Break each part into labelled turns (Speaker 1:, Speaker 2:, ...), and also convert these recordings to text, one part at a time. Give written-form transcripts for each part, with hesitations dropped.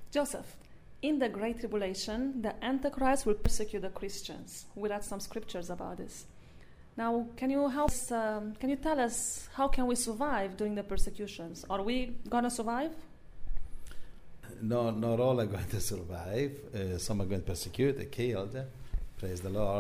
Speaker 1: Joseph, in the Great Tribulation, the Antichrist will persecute the Christians. We read some scriptures about this. Now, can you tell us how can we survive during the persecutions? Are we going to survive?
Speaker 2: No, not all are going to survive. Some are going to persecute, killed. Praise the Lord.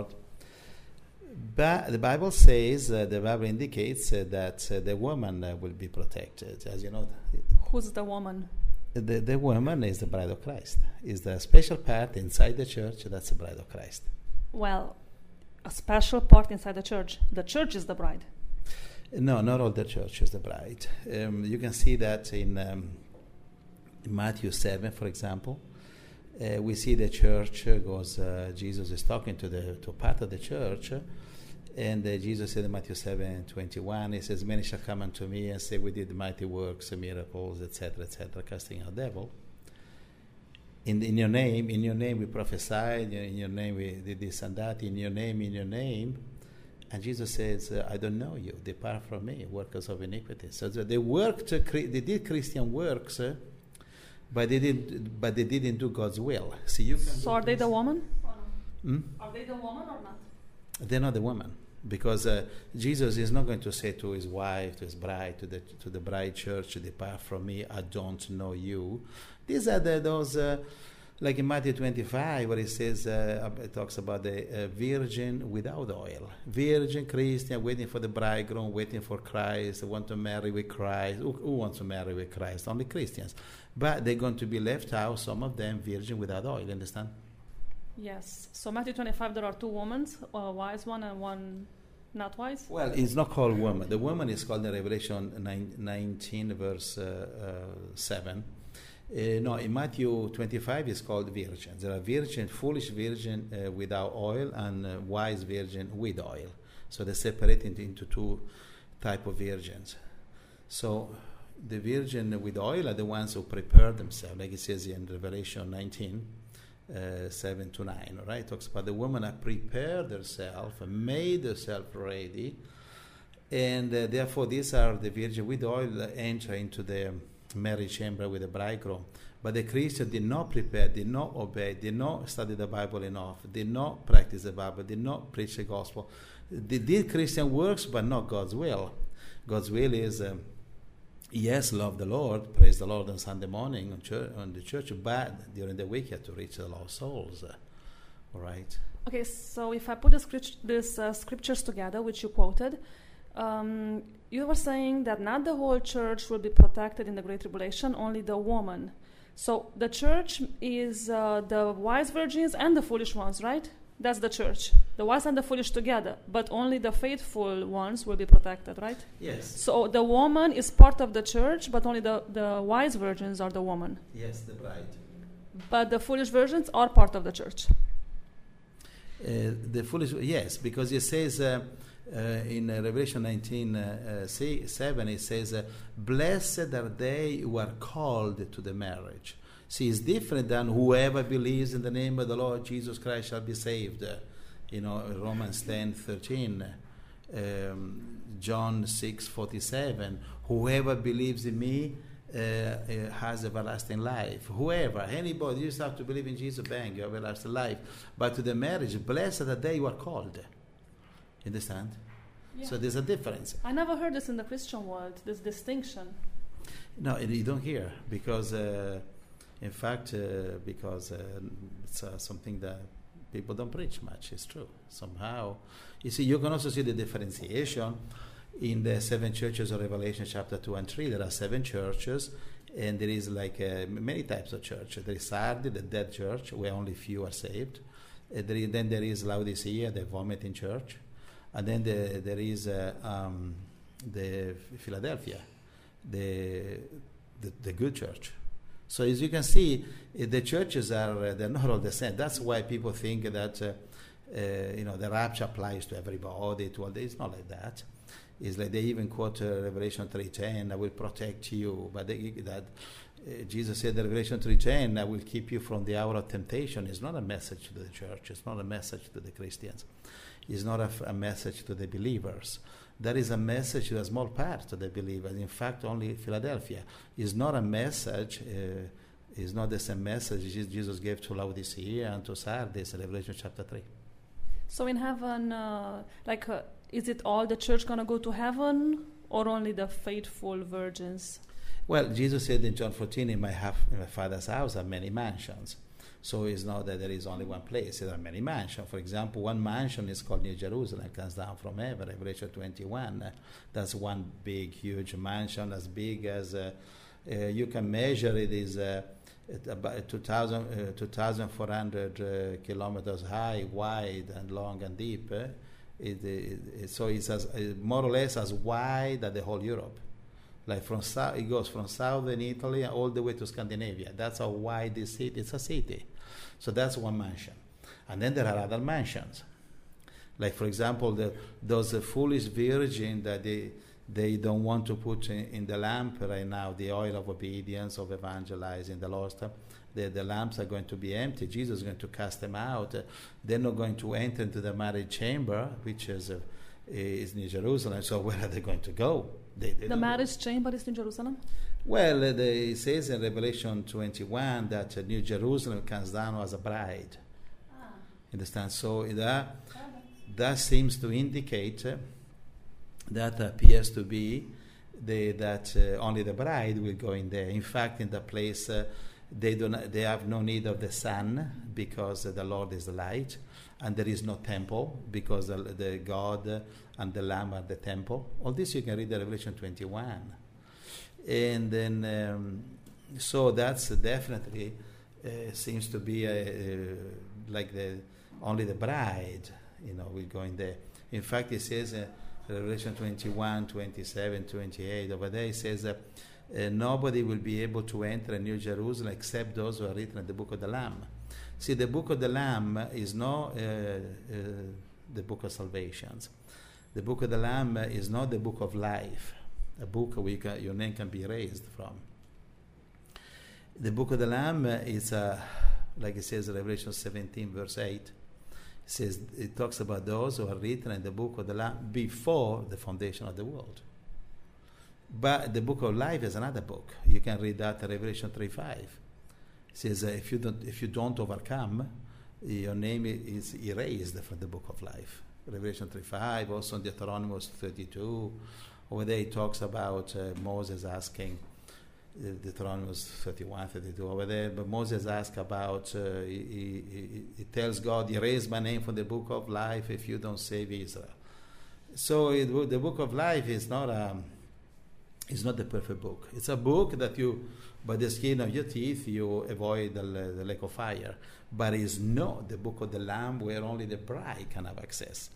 Speaker 2: But the Bible says, the Bible indicates that the woman will be protected. As you know,
Speaker 1: who's the woman?
Speaker 2: The woman is the bride of Christ. Is the special part inside the church. That's the bride of Christ.
Speaker 1: Well, a special part inside the church. The church is the bride.
Speaker 2: No, not all the church is the bride. You can see that in Matthew 7, for example. We see the church goes. Jesus is talking to part of the church, and Jesus said in Matthew 7:21, he says, "Many shall come unto me and say, we did mighty works, miracles, etc., casting out devil. In your name we prophesied. In your name we did this and that. In your name." And Jesus says, "I don't know you. Depart from me, workers of iniquity." So they did Christian works. But they didn't do God's will.
Speaker 1: So are they the woman? Are they the woman or not?
Speaker 2: They're not the woman, because Jesus is not going to say to his wife, to his bride, to the bride church, "Depart from me, I don't know you." These are those, like in Matthew 25, where it says, it talks about the virgin without oil, virgin Christian waiting for the bridegroom, waiting for Christ, want to marry with Christ. Who wants to marry with Christ? Only Christians. But they're going to be left out, some of them virgin without oil, understand?
Speaker 1: Yes. So Matthew 25, there are two women, a wise one and one not wise?
Speaker 2: Well, it's not called woman. The woman is called in Revelation 19, verse 7. No, in Matthew 25, it's called virgins. There are virgin, foolish virgin without oil, and wise virgin with oil. So they separate into two type of virgins. So the virgin with oil are the ones who prepare themselves, like it says in Revelation 19, 7 to 9. Right? It talks about the woman that prepared herself, made herself ready, and therefore these are the virgin with oil that enter into the marriage chamber with the bridegroom. But the Christian did not prepare, did not obey, did not study the Bible enough, did not practice the Bible, did not preach the gospel. They did Christian works, but not God's will. God's will is, yes, love the Lord, praise the Lord on Sunday morning on the church, but during the week you have to reach the lost souls. All right?
Speaker 1: Okay, so if I put these scriptures together, which you quoted, you were saying that not the whole church will be protected in the Great Tribulation, only the woman. So the church is the wise virgins and the foolish ones, right? That's the church. The wise and the foolish together, but only the faithful ones will be protected, right?
Speaker 2: Yes.
Speaker 1: So the woman is part of the church, but only the wise virgins are the woman.
Speaker 2: Yes, the bride.
Speaker 1: But the foolish virgins are part of the church.
Speaker 2: The foolish, yes, because it says in Revelation 19:7, it says, "Blessed are they who are called to the marriage." See, it's different than whoever believes in the name of the Lord Jesus Christ shall be saved. Romans 10:13, John 6:47. Whoever believes in me has everlasting life. Whoever, anybody, you just have to believe in Jesus, bang, you have everlasting life. But to the marriage, blessed are they who are called. Understand?
Speaker 1: Yeah.
Speaker 2: So there's a difference.
Speaker 1: I never heard this in the Christian world, this distinction.
Speaker 2: No, you don't hear, because in fact, because it's something that people don't preach much. It's true. Somehow, you see, you can also see the differentiation in the 7 churches of Revelation chapter 2 and 3. There are 7 churches, and there is like many types of church. There is Sardis, the dead church, where only few are saved. Then there is Laodicea, the vomiting church. And then there is the Philadelphia, the good church. So as you can see, the churches they're not all the same. That's why people think that the rapture applies to everybody. It's not like that. It's like they even quote Revelation 3:10, "I will protect you." But Jesus said in Revelation 3:10, "I will keep you from the hour of temptation." It's not a message to the church. It's not a message to the Christians. It's not a message to the believers. That is a message to a small part of the believers. In fact, only Philadelphia is not a message. It's not the same message Jesus gave to Laodicea and to Sardis in Revelation chapter 3.
Speaker 1: So in heaven, is it all the church going to go to heaven, or only the faithful virgins?
Speaker 2: Well, Jesus said in John 14, in my Father's house are many mansions. So it's not that there is only one place. There are many mansions. For example, one mansion is called New Jerusalem. It comes down from heaven, Revelation 21. That's one big, huge mansion, as big as you can measure. It is about 2,400 kilometers high, wide, and long and deep. So it's more or less as wide as the whole Europe. Like it goes from southern Italy all the way to Scandinavia. That's how wide this city. It's a city. So that's one mansion. And then there are other mansions. Like, for example, those foolish virgins that they don't want to put in the lamp right now, the oil of obedience, of evangelizing the lost. The lamps are going to be empty. Jesus is going to cast them out. They're not going to enter into the marriage chamber, which is in Jerusalem. So where are they going to go? The marriage chamber is in Jerusalem? Well, it says in Revelation 21 that New Jerusalem comes down as a bride. Understand? So that seems to indicate that appears to be that only the bride will go in there. In fact, in the place they have no need of the sun, because the Lord is the light, and there is no temple, because the God and the Lamb are the temple. All this you can read in Revelation 21. And then, so that's definitely seems to be like only the bride, will go in there. In fact, it says Revelation 21, 27, 28, over there it says that nobody will be able to enter New Jerusalem except those who are written in the book of the Lamb. See, the book of the Lamb is not the book of salvations. The book of the Lamb is not the book of life, a book where your name can be erased from. The book of the Lamb is, like it says in Revelation 17, verse 8, it talks about those who are written in the book of the Lamb before the foundation of the world. But the book of life is another book. You can read that in Revelation 3:5. It says if you don't overcome, your name is erased from the book of life. Revelation 3:5, also in Deuteronomy 32, over there it talks about Moses asking, Deuteronomy 31, 32, over there, but Moses asks about, he tells God, erase my name from the book of life if you don't save Israel. So the book of life is not the perfect book. It's a book that you, by the skin of your teeth, you avoid the lake of fire. But it's not the book of the Lamb where only the bride can have access.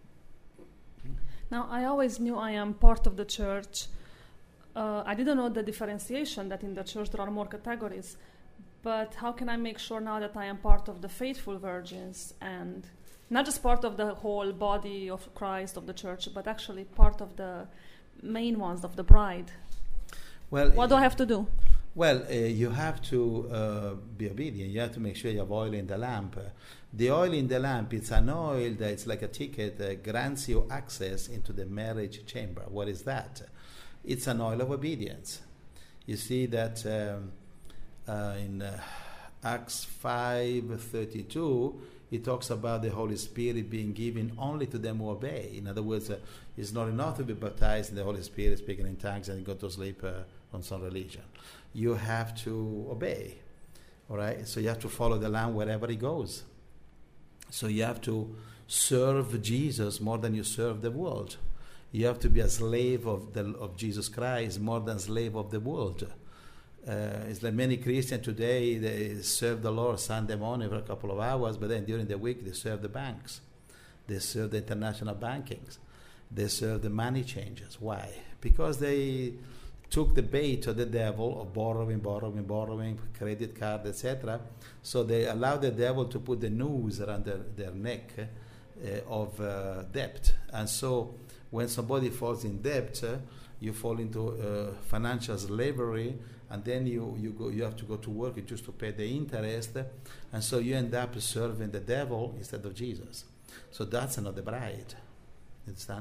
Speaker 1: Now, I always knew I am part of the church. I didn't know the differentiation that in the church there are more categories. But how can I make sure now that I am part of the faithful virgins and not just part of the whole body of Christ, of the church, but actually part of the main ones, of the bride?
Speaker 2: Well,
Speaker 1: what do I have to do?
Speaker 2: Well, you have to be obedient. You have to make sure you have oil in the lamp. The oil in the lamp, it's an oil that's like a ticket that grants you access into the marriage chamber. What is that? It's an oil of obedience. You see that in Acts 5:32, it talks about the Holy Spirit being given only to them who obey. In other words, it's not enough to be baptized in the Holy Spirit, speaking in tongues, and go to sleep on some religion. You have to obey, all right? So you have to follow the Lamb wherever he goes. So you have to serve Jesus more than you serve the world. You have to be a slave of Jesus Christ more than slave of the world. It's like many Christians today, they serve the Lord Sunday morning for a couple of hours, but then during the week they serve the banks. They serve the international bankings. They serve the money changers. Why? Because they took the bait of the devil of borrowing, credit card, etc. So they allow the devil to put the noose around their neck of debt. And so when somebody falls in debt, you fall into financial slavery, and then you have to go to work just to pay the interest, and so you end up serving the devil instead of Jesus. So that's another bride. Understand?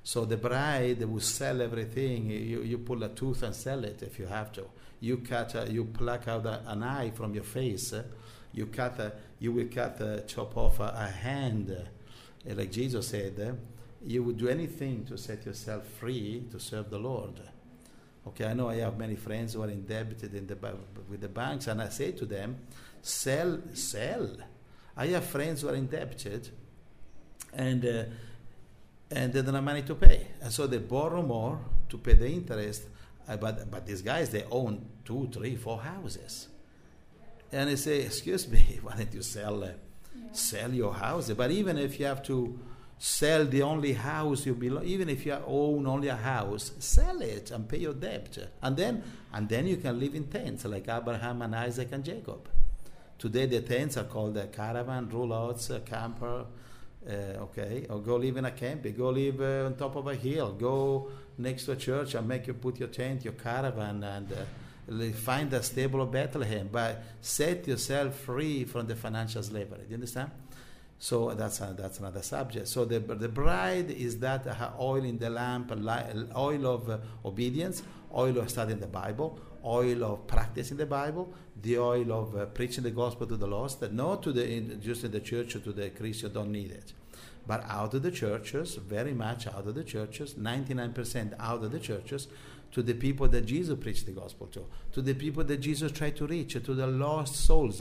Speaker 2: So the bride will sell everything. You pull a tooth and sell it if you have to. You pluck out an eye from your face. You will chop off a hand, like Jesus said. You would do anything to set yourself free to serve the Lord. Okay, I know I have many friends who are indebted with the banks, and I say to them, sell. I have friends who are indebted, and they don't have money to pay, and so they borrow more to pay the interest. But these guys, they own 2, 3, 4 houses, and they say, "Excuse me, why don't you sell your house?" But even if you have to sell the only house you belong, even if you own only a house, sell it and pay your debt, and then you can live in tents like Abraham and Isaac and Jacob. Today the tents are called a caravan, roulottes, a camper. Or go live in a camp, go live on top of a hill, go next to a church and make you put your tent, your caravan, and find a stable of Bethlehem, but set yourself free from the financial slavery. Do you understand? So that's another subject. So the bride is that oil in the lamp, oil of obedience, oil of studying the Bible, oil of practicing the Bible, the oil of preaching the gospel to the lost, not just in the church or to the Christian don't need it. But out of the churches, very much out of the churches, 99% out of the churches, to the people that Jesus preached the gospel to the people that Jesus tried to reach, to the lost souls.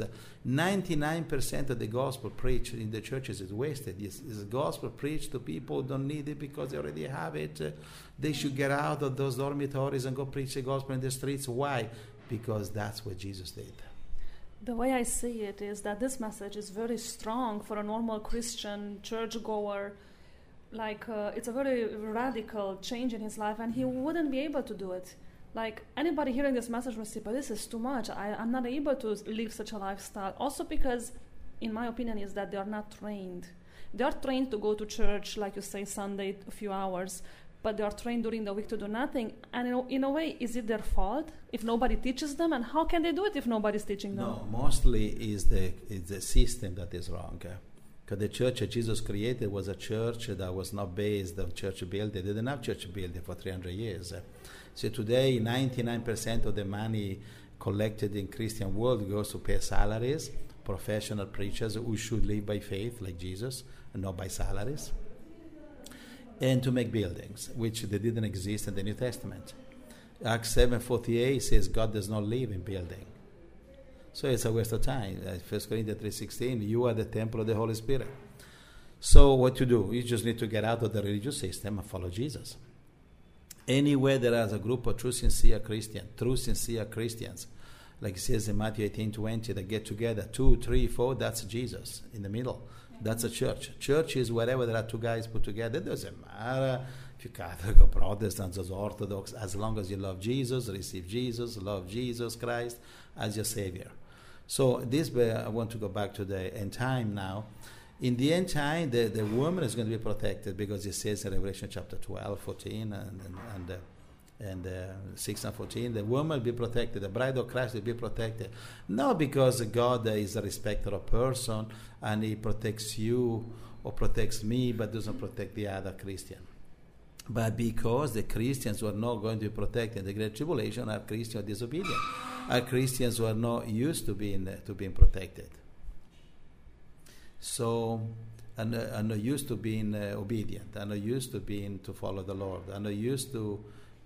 Speaker 2: 99% of the gospel preached in the churches is wasted. It's gospel preached to people who don't need it because they already have it. They should get out of those dormitories and go preach the gospel in the streets. Why? Because that's what Jesus did.
Speaker 1: The way I see it is that this message is very strong for a normal Christian churchgoer. It's a very radical change in his life, and he wouldn't be able to do it. Like, anybody hearing this message will say, but this is too much. I'm not able to live such a lifestyle. Also because, in my opinion, is that they are not trained. They are trained to go to church, like you say, Sunday, a few hours, but they are trained during the week to do nothing. And in a way, is it their fault if nobody teaches them? And how can they do it if nobody's teaching them?
Speaker 2: No, mostly it's the system that is wrong. Because the church that Jesus created was a church that was not based on church building. They didn't have church building for 300 years. So today, 99% of the money collected in Christian world goes to pay salaries, professional preachers who should live by faith like Jesus and not by salaries, and to make buildings, which they didn't exist in the New Testament. Acts 7:48 says God does not live in building. So it's a waste of time. 1 Corinthians 3:16, you are the temple of the Holy Spirit. So what to do? You just need to get out of the religious system and follow Jesus. Anywhere there is a group of true sincere Christians, like it says in Matthew 18:20, that get together, 2, 3, 4, that's Jesus in the middle. That's a church. Church is wherever there are two guys put together. It doesn't matter if you're Catholic or Protestant or Orthodox, as long as you love Jesus, receive Jesus, love Jesus Christ as your Savior. So this, I want to go back to the end time now. In the end time, the woman is going to be protected because it says in Revelation chapter 12, 14, and 6 and 14, the woman will be protected, the bride of Christ will be protected. Not because God is a respecter of person and he protects you or protects me, but doesn't protect the other Christian. But because the Christians who are not going to be protected in the Great Tribulation are Christians who are disobedient, are Christians who are not used to being protected. So, are not used to being obedient, are not used to follow the Lord, are not used to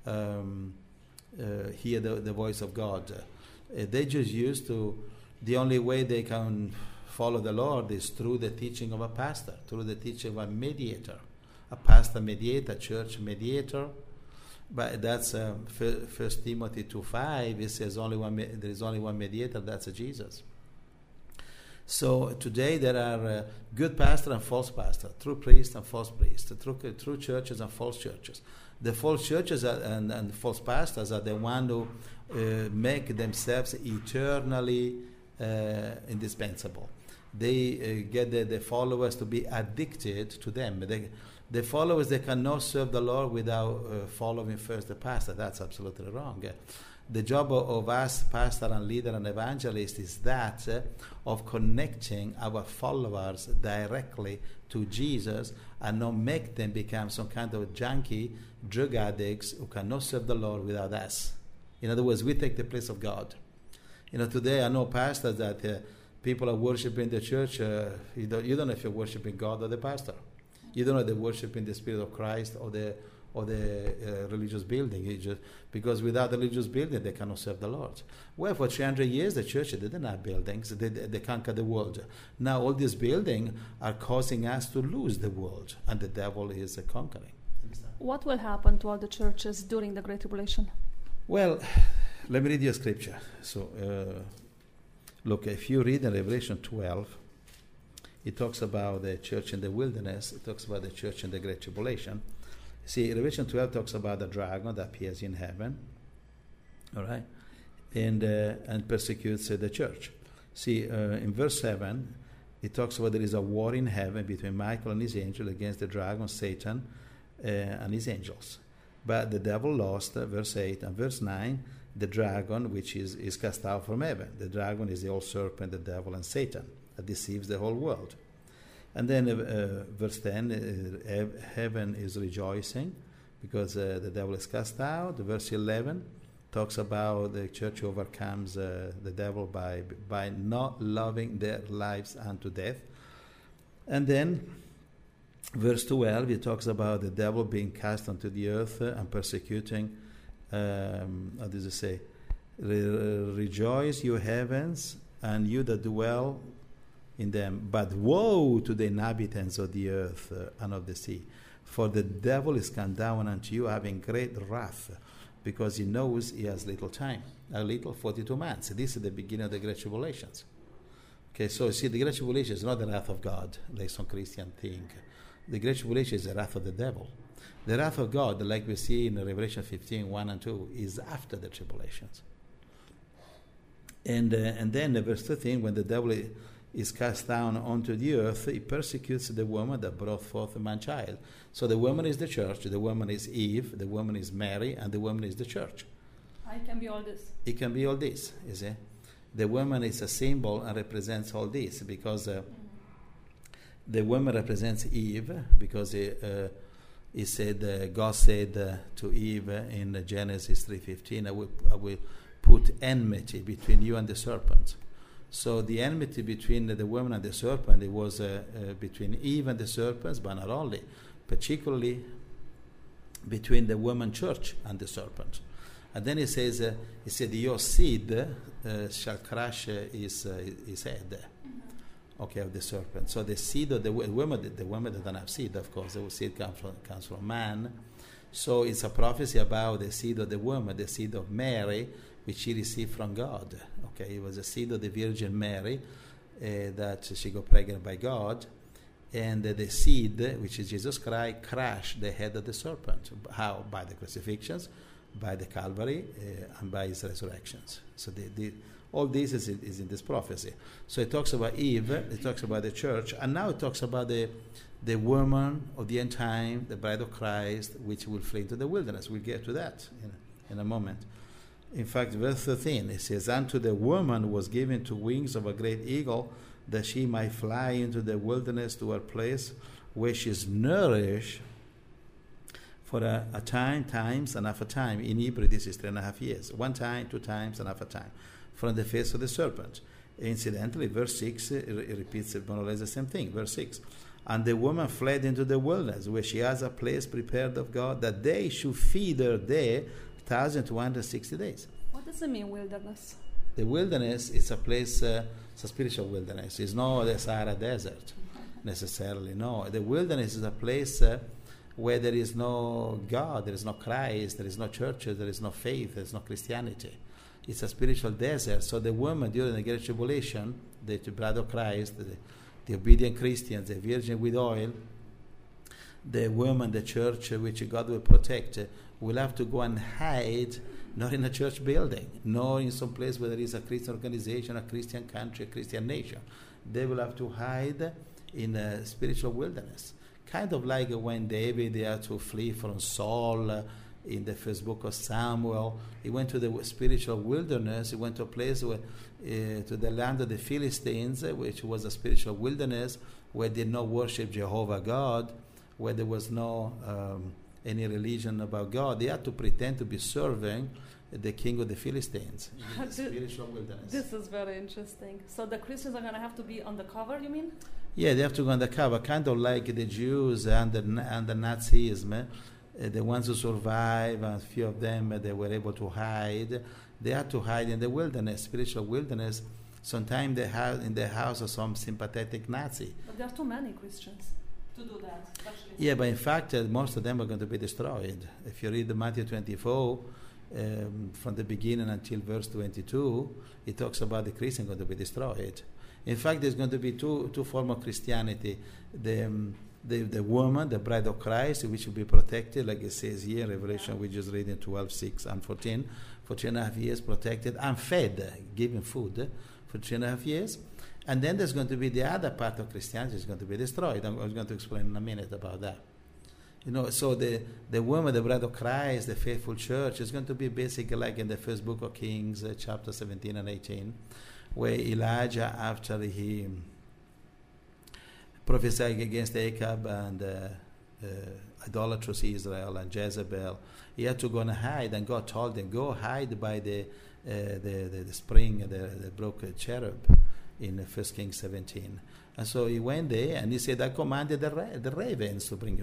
Speaker 2: hear the voice of God. They just used to, the only way they can follow the Lord is through the teaching of a pastor, through the teaching of a mediator. A pastor mediator, church mediator. But that's 1 Timothy 2:5. It says there is only one mediator, that's Jesus. So today there are good pastors and false pastors, true priests and false priests, true churches and false churches. The false churches and false pastors are the ones who make themselves eternally indispensable. They get the followers to be addicted to them. The followers, they cannot serve the Lord without following first the pastor. That's absolutely wrong. the job of us, pastor and leader and evangelist, is that of connecting our followers directly to Jesus and not make them become some kind of junkie, drug addicts who cannot serve the Lord without us. In other words, we take the place of God. Today I know pastors that people are worshiping the church. You don't know if you're worshiping God or the pastor. You don't know if they're worshiping the Spirit of Christ or the religious building. Because without the religious building, they cannot serve the Lord. Well, for 300 years, the church didn't have buildings. They conquered the world. Now, all these buildings are causing us to lose the world, and the devil is conquering.
Speaker 1: What will happen to all the churches during the Great Tribulation?
Speaker 2: Well, let me read you a scripture. So, look, if you read in Revelation 12, it talks about the church in the wilderness. It talks about the church in the Great Tribulation. See, Revelation 12 talks about the dragon that appears in heaven, all right, and persecutes the church. See, in verse 7, it talks about there is a war in heaven between Michael and his angel against the dragon, Satan, and his angels. But the devil lost, verse 8, and verse 9, the dragon, which is cast out from heaven. The dragon is the old serpent, the devil, and Satan, that deceives the whole world. And then verse 10, heaven is rejoicing because the devil is cast out. Verse 11 talks about the church overcomes the devil by not loving their lives unto death. And then verse 12, it talks about the devil being cast onto the earth and persecuting, how does it say? Rejoice, you heavens, and you that dwell in them, but woe to the inhabitants of the earth and of the sea, for the devil is come down unto you having great wrath, because he knows he has little time, 42 months. This is the beginning of the Great Tribulations. Okay, so you see, the Great Tribulation is not the wrath of God, like some Christian think. The Great Tribulation is the wrath of the devil. The wrath of God, like we see in Revelation 15, 1 and 2, is after the tribulations. And then verse 13, when the devil is cast down onto the earth, he persecutes the woman that brought forth a man-child. So the woman is the church, the woman is Eve, the woman is Mary, and the woman is the church.
Speaker 1: It can be all this.
Speaker 2: It can be all this, you see. The woman is a symbol and represents all this, because the woman represents Eve, because he said, God said to Eve in Genesis 3:15, I will put enmity between you and the serpent. So the enmity between the woman and the serpent, it was between Eve and the serpents, but not only, particularly between the woman church and the serpent. And then he said, your seed shall crush his head, okay, of the serpent. So the seed of the woman that don't have seed, of course, the seed comes from man. So it's a prophecy about the seed of the woman, the seed of Mary, which she received from God. Okay, it was a seed of the Virgin Mary that she got pregnant by God, and the seed, which is Jesus Christ, crushed the head of the serpent. How? By the crucifixions, by the Calvary, and by his resurrections. So all this is in this prophecy. So it talks about Eve, it talks about the church, and now it talks about the woman of the end time, the bride of Christ, which will flee into the wilderness. We'll get to that in a moment. In fact, verse 13, it says, unto the woman was given two wings of a great eagle, that she might fly into the wilderness to her place, where she is nourished for a time, times, and half a time. In Hebrew, this is 3.5 years. 1 time, 2 times, and half a time, from the face of the serpent. Incidentally, verse 6, it repeats more or less the same thing. Verse 6, and the woman fled into the wilderness, where she has a place prepared of God, that they should feed her there 1,260 days.
Speaker 1: What does it mean, wilderness?
Speaker 2: The wilderness is a place, it's a spiritual wilderness. It's not the Sahara Desert, necessarily, no. The wilderness is a place where there is no God, there is no Christ, there is no churches, there is no faith, there is no Christianity. It's a spiritual desert. So the woman during the Great Tribulation, the bride of Christ, the obedient Christians, the virgin with oil, the woman, the church which God will protect, will have to go and hide, not in a church building, nor in some place where there is a Christian organization, a Christian country, a Christian nation. They will have to hide in a spiritual wilderness. Kind of like when David had to flee from Saul in the first book of Samuel. He went to the spiritual wilderness. He went to a place where, to the land of the Philistines, which was a spiritual wilderness, where they did not worship Jehovah God, where there was no any religion about God. They had to pretend to be serving the king of the Philistines in the spiritual wilderness.
Speaker 1: This is very interesting. So the Christians are going to have to be undercover, you mean?
Speaker 2: Yeah, they have to go undercover, kind of like the Jews under Nazism. The ones who survived, a few of them, they were able to hide. They had to hide in the wilderness, spiritual wilderness. Sometimes they had in the house of some sympathetic Nazi.
Speaker 1: But there are too many Christians to do that. Actually.
Speaker 2: Yeah, but in fact, most of them are going to be destroyed. If you read Matthew 24, from the beginning until verse 22, it talks about the Christian going to be destroyed. In fact, there's going to be two forms of Christianity. The woman, the bride of Christ, which will be protected, like it says here in Revelation, we just read in 12, 6 and 14, for 3.5 years protected and fed, given food for 3.5 years. And then there's going to be the other part of Christianity is going to be destroyed. I'm going to explain in a minute about that. You know, so the woman, the bride of Christ, the faithful church, is going to be basically like in the first book of Kings, chapter 17 and 18, where Elijah, after he prophesied against Ahab and idolatrous Israel and Jezebel, he had to go and hide, and God told him, go hide by the spring, the brook cherub in 1 Kings 17. And so he went there, and he said, I commanded the ravens to bring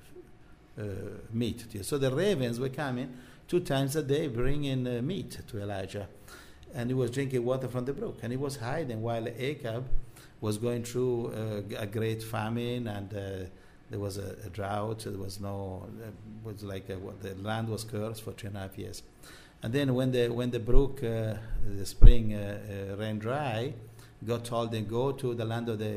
Speaker 2: meat to you. So the ravens were coming 2 times a day, bringing meat to Elijah. And he was drinking water from the brook. And he was hiding while Ahab was going through a great famine, and there was a drought. There was no, was like the land was cursed for 3.5 years. And then when the brook, the spring ran dry, God told him, go to the land of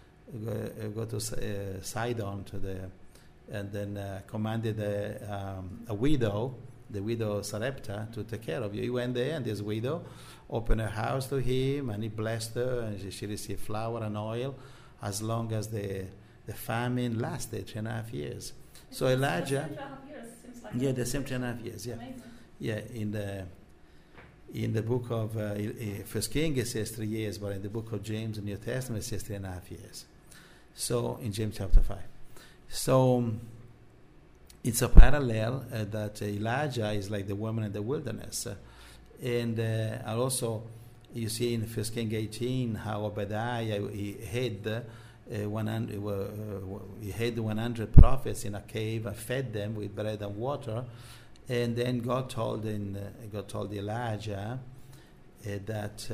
Speaker 2: go to Sidon, and then commanded a widow, the widow Sarepta, to take care of you. He went there, and this widow opened her house to him, and he blessed her, and she received flour and oil as long as the famine lasted 3.5 years. So Elijah, the same 3.5 years, yeah.
Speaker 1: Amazing.
Speaker 2: Yeah, in the book of First King it says 3 years, but in the book of James, the New Testament, it says 3.5 years. So in James chapter 5. So it's a parallel that Elijah is like the woman in the wilderness. And also you see in 1 King 18 how Obadiah, he hid 100 prophets in a cave and fed them with bread and water. And then God told Elijah that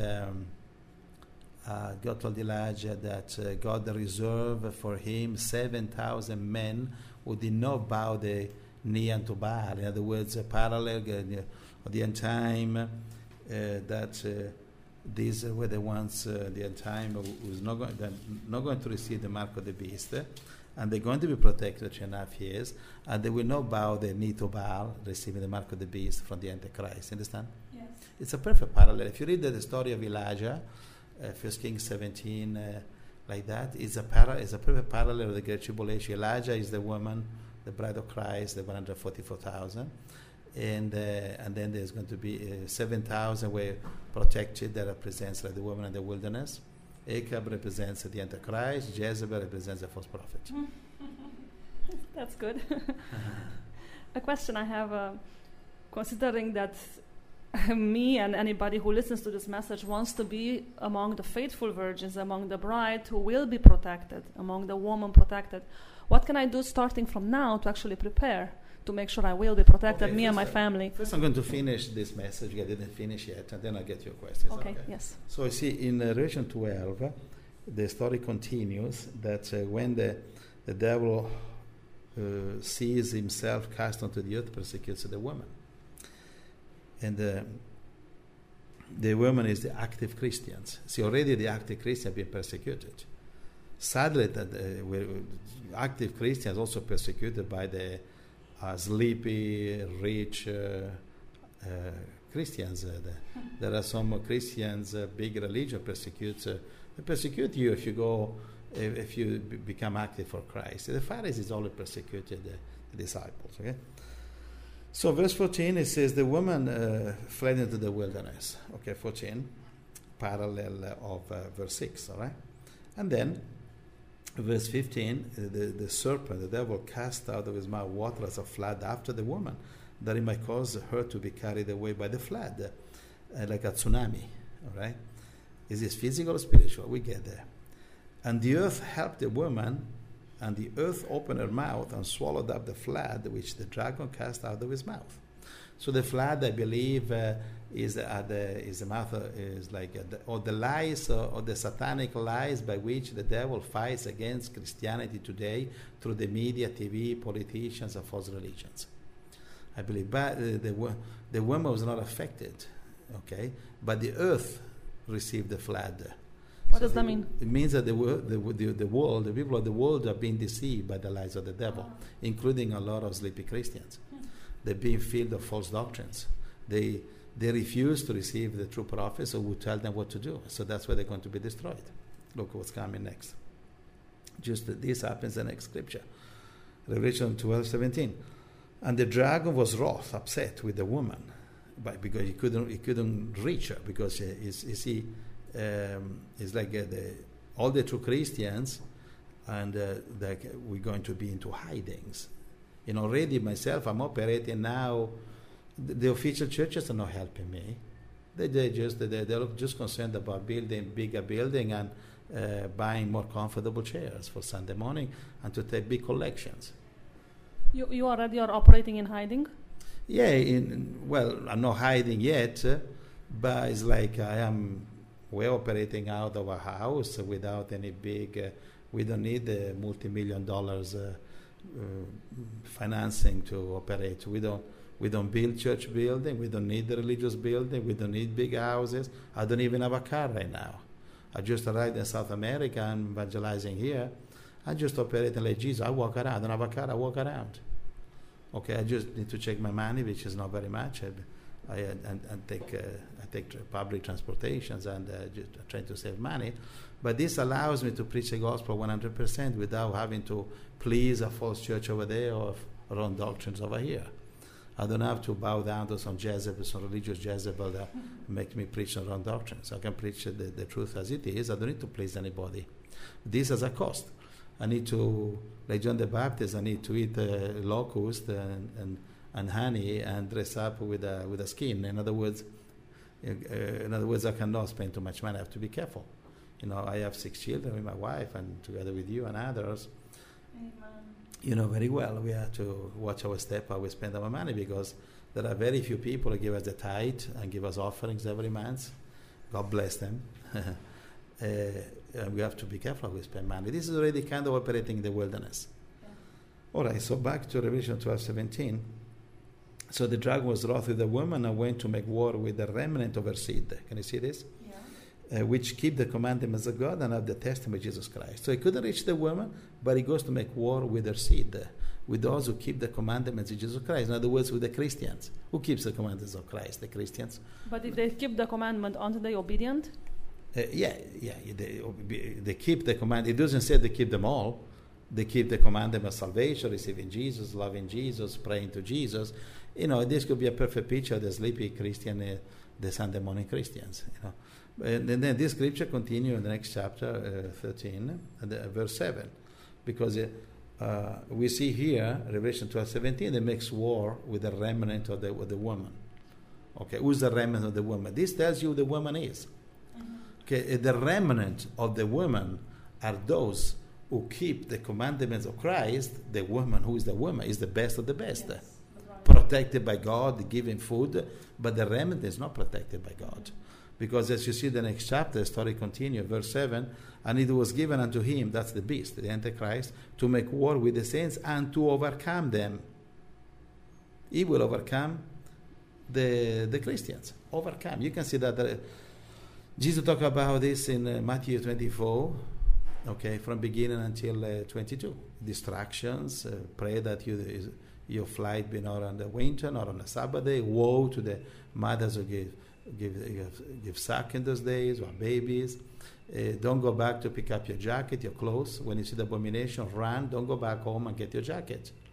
Speaker 2: God reserved for him 7,000 men who did not bow the knee unto Baal. In other words, a parallel of the end time, that these were the ones, the end time, who's not going to receive the mark of the beast, and they're going to be protected 3.5 years, and they will not bow their knee to Baal, receiving the mark of the beast from the Antichrist. Understand?
Speaker 1: Yes.
Speaker 2: It's a perfect parallel. If you read the story of Elijah, 1 Kings 17, like that, it's a perfect parallel of the Great Tribulation. Elijah is the woman, the bride of Christ, the 144,000. And then there's going to be 7,000 were protected, that represents like the woman in the wilderness. Ahab represents the Antichrist. Jezebel represents the false prophet.
Speaker 1: That's good. A question I have, considering that me and anybody who listens to this message wants to be among the faithful virgins, among the bride who will be protected, among the woman protected, what can I do starting from now to actually prepare to make sure I will be protected, me and my family?
Speaker 2: First I'm going to finish this message. I didn't finish yet, and then I'll get your questions.
Speaker 1: Okay, yes.
Speaker 2: So you see, in Revelation 12, the story continues that when the devil sees himself cast onto the earth, persecutes the woman. And the woman is the active Christians. See, already the active Christians have been persecuted. Sadly, active Christians also persecuted by the sleepy, rich Christians. There are some Christians, big religion persecutes. They persecute you if you become active for Christ. The Pharisees always persecuted the disciples. Okay. So verse 14, it says, the woman fled into the wilderness. Okay, 14, parallel of verse 6, all right? And then, verse 15, the serpent, the devil, cast out of his mouth water as a flood after the woman, that it might cause her to be carried away by the flood, like a tsunami, all right? Is this physical or spiritual? We get there. And the earth helped the woman, and the earth opened her mouth and swallowed up the flood which the dragon cast out of his mouth. So the flood, I believe, is the mouth is like or the lies or the satanic lies by which the devil fights against Christianity today through the media, TV, politicians, and false religions. I believe, but the woman was not affected, okay, but the earth received the flood.
Speaker 1: What does that mean?
Speaker 2: It means that the world, the people of the world are being deceived by the lies of the devil, including a lot of sleepy Christians. They're being filled of false doctrines. They refuse to receive the true prophets who will tell them what to do. So that's why they're going to be destroyed. Look what's coming next. Just this happens in the next scripture. Revelation 12:17. And the dragon was wroth, upset with the woman, because he couldn't reach her, because it's like all the true Christians, and we're going to be into hidings. Already myself, I'm operating now. The official churches are not helping me. They're just concerned about building bigger building and buying more comfortable chairs for Sunday morning and to take big collections.
Speaker 1: You already are operating in hiding?
Speaker 2: Yeah, I'm not hiding yet, but it's like we're operating out of a house without any big. We don't need the multi-million dollars financing to operate. We don't build church building. We don't need the religious building. We don't need big houses. I don't even have a car right now. I just arrived in South America and evangelizing here. I just operating like Jesus. I walk around. I don't have a car. I walk around. Okay, I just need to check my money, which is not very much. I take public transportations and just try to save money. But this allows me to preach the gospel 100% without having to please a false church over there or wrong doctrines over here. I don't have to bow down to some Jezebel, some religious Jezebel that make me preach the wrong doctrines. I can preach the truth as it is. I don't need to please anybody. This has a cost. I need to, like John the Baptist, I need to eat locust and honey and dress up with a skin. In other words, I cannot spend too much money. I have to be careful. I have 6 children with my wife and together with you and others. Amen. Very well, we have to watch our step, how we spend our money, because there are very few people who give us the tithe and give us offerings every month. God bless them. We have to be careful how we spend money. This is already kind of operating in the wilderness. Yeah. All right, so back to Revelation 12:17. So the dragon was wroth with the woman and went to make war with the remnant of her seed. Can you see this? Yeah. Which keep the commandments of God and have the testimony of Jesus Christ. So he couldn't reach the woman, but he goes to make war with her seed, with those who keep the commandments of Jesus Christ. In other words, with the Christians. Who keeps the commandments of Christ? The Christians.
Speaker 1: But if they keep the commandment, aren't they obedient?
Speaker 2: They keep the command. It doesn't say they keep them all. They keep the commandment of salvation, receiving Jesus, loving Jesus, praying to Jesus. This could be a perfect picture of the sleepy Christian, the Sunday morning Christians. And then this scripture continues in the next chapter, 13, verse 7, because we see here, Revelation 12:17, they makes war with the remnant of the woman. Okay, who's the remnant of the woman? This tells you who the woman is. Okay, the remnant of the woman are those who keep the commandments of Christ. The woman, who is the woman, is the best of the best. Yes, protected by God, given food, but the remnant is not protected by God. Because as you see the next chapter, the story continues, verse 7, and it was given unto him, that's the beast, the Antichrist, to make war with the saints and to overcome them. He will overcome the Christians. Overcome. You can see that Jesus talked about this in Matthew 24, okay, from beginning until 22. Distractions, pray that your flight be not on the winter, not on the Sabbath day. Woe to the mothers who give suck in those days, or babies. Don't go back to pick up your jacket, your clothes. When you see the abomination, run. Don't go back home and get your jacket.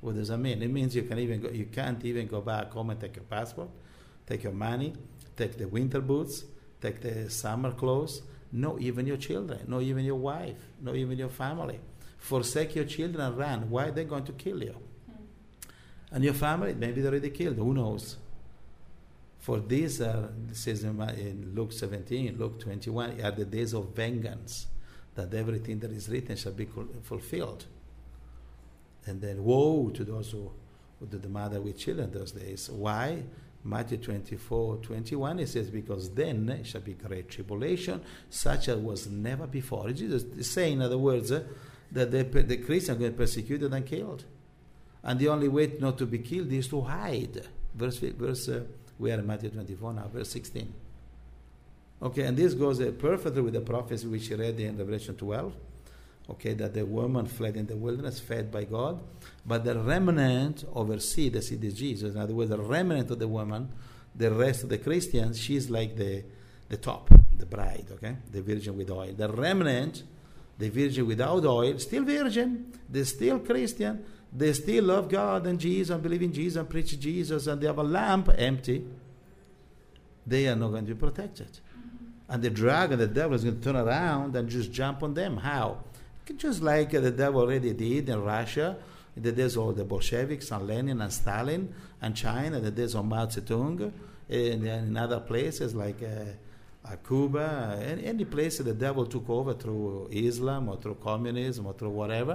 Speaker 2: What does that mean? It means you can't even go back home and take your passport, take your money, take the winter boots, take the summer clothes. No, even your children, no, even your wife, no, even your family. Forsake your children and run. Why are they going to kill you? And your family, maybe they're already killed. Who knows? For these are, it says in Luke 17, Luke 21, are the days of vengeance, that everything that is written shall be fulfilled. And then woe to those who do the mother with children those days. Why? Matthew 24:21, it says, because then shall be great tribulation, such as was never before. Jesus is saying, in other words, that the Christians are going to be persecuted and killed. And the only way not to be killed is to hide. We are in Matthew 24 now, verse 16. Okay, and this goes perfectly with the prophecy which you read in Revelation 12. Okay, that the woman fled in the wilderness, fed by God, but the remnant oversees the seed is Jesus. In other words, the remnant of the woman, the rest of the Christians, she's like the top, the bride, okay, the virgin with oil. The remnant, the virgin without oil, still virgin, they're still Christian, they still love God and Jesus and believe in Jesus and preach Jesus, and they have a lamp empty. They are not going to be protected. And the dragon, the devil, is going to turn around and just jump on them. How? Just like the devil already did in Russia, in the days of the Bolsheviks and Lenin and Stalin, and China, in the days of Mao Zedong, and in other places like Cuba, any place the devil took over through Islam or through communism or through whatever.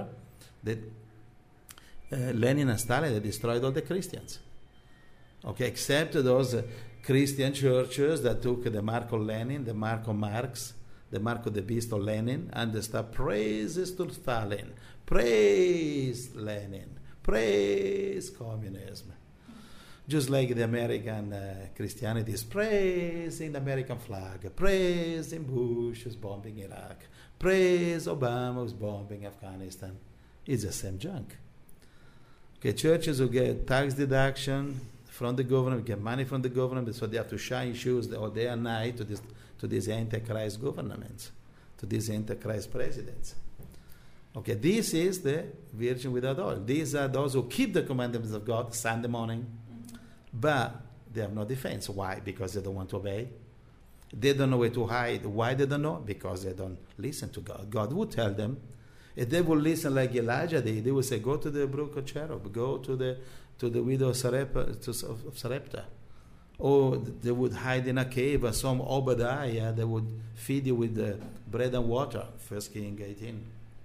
Speaker 2: Lenin and Stalin, they destroyed all the Christians. Okay, except those Christian churches that took the mark of Lenin, the mark of Marx, the mark of the beast of Lenin, and they start praises to Stalin, praise Lenin, praise communism. Just like the American Christianity is praising the American flag, praising Bush who's bombing Iraq, praise Obama who's bombing Afghanistan. It's the same junk. Okay, churches who get tax deduction from the government, get money from the government, so they have to shine shoes all day and night to these Antichrist governments, to these Antichrist presidents. Okay, this is the virgin without oil. These are those who keep the commandments of God Sunday morning, but they have no defense. Why? Because they don't want to obey. They don't know where to hide. Why they don't know? Because they don't listen to God. God would tell them. If they would listen like Elijah did, they would say, go to the brook of Cherub, go to the widow of Sarepta. Or they would hide in a cave, and some Obadiah, they would feed you with bread and water, 1 Kings 18.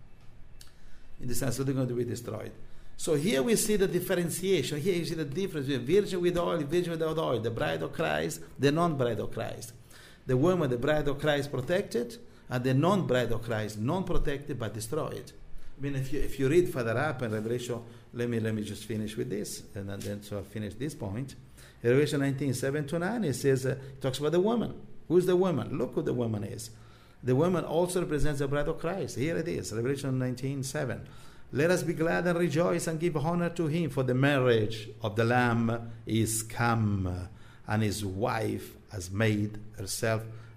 Speaker 2: In the sense that they're going to be destroyed. So here we see the differentiation. Here you see the difference between virgin with oil, virgin without oil, the bride of Christ, the non-bride of Christ. The woman, the bride of Christ, protected, and the non-bride of Christ, non-protected but destroyed. I mean, if you read further up in Revelation, let me just finish with this, and then so I'll finish this point. Revelation 19:7-9, it says, it talks about the woman. Who's the woman? Look who the woman is. The woman also represents the bride of Christ. Here it is, Revelation 19:7. Let us be glad and rejoice and give honor to him, for the marriage of the Lamb is come, and his wife has made herself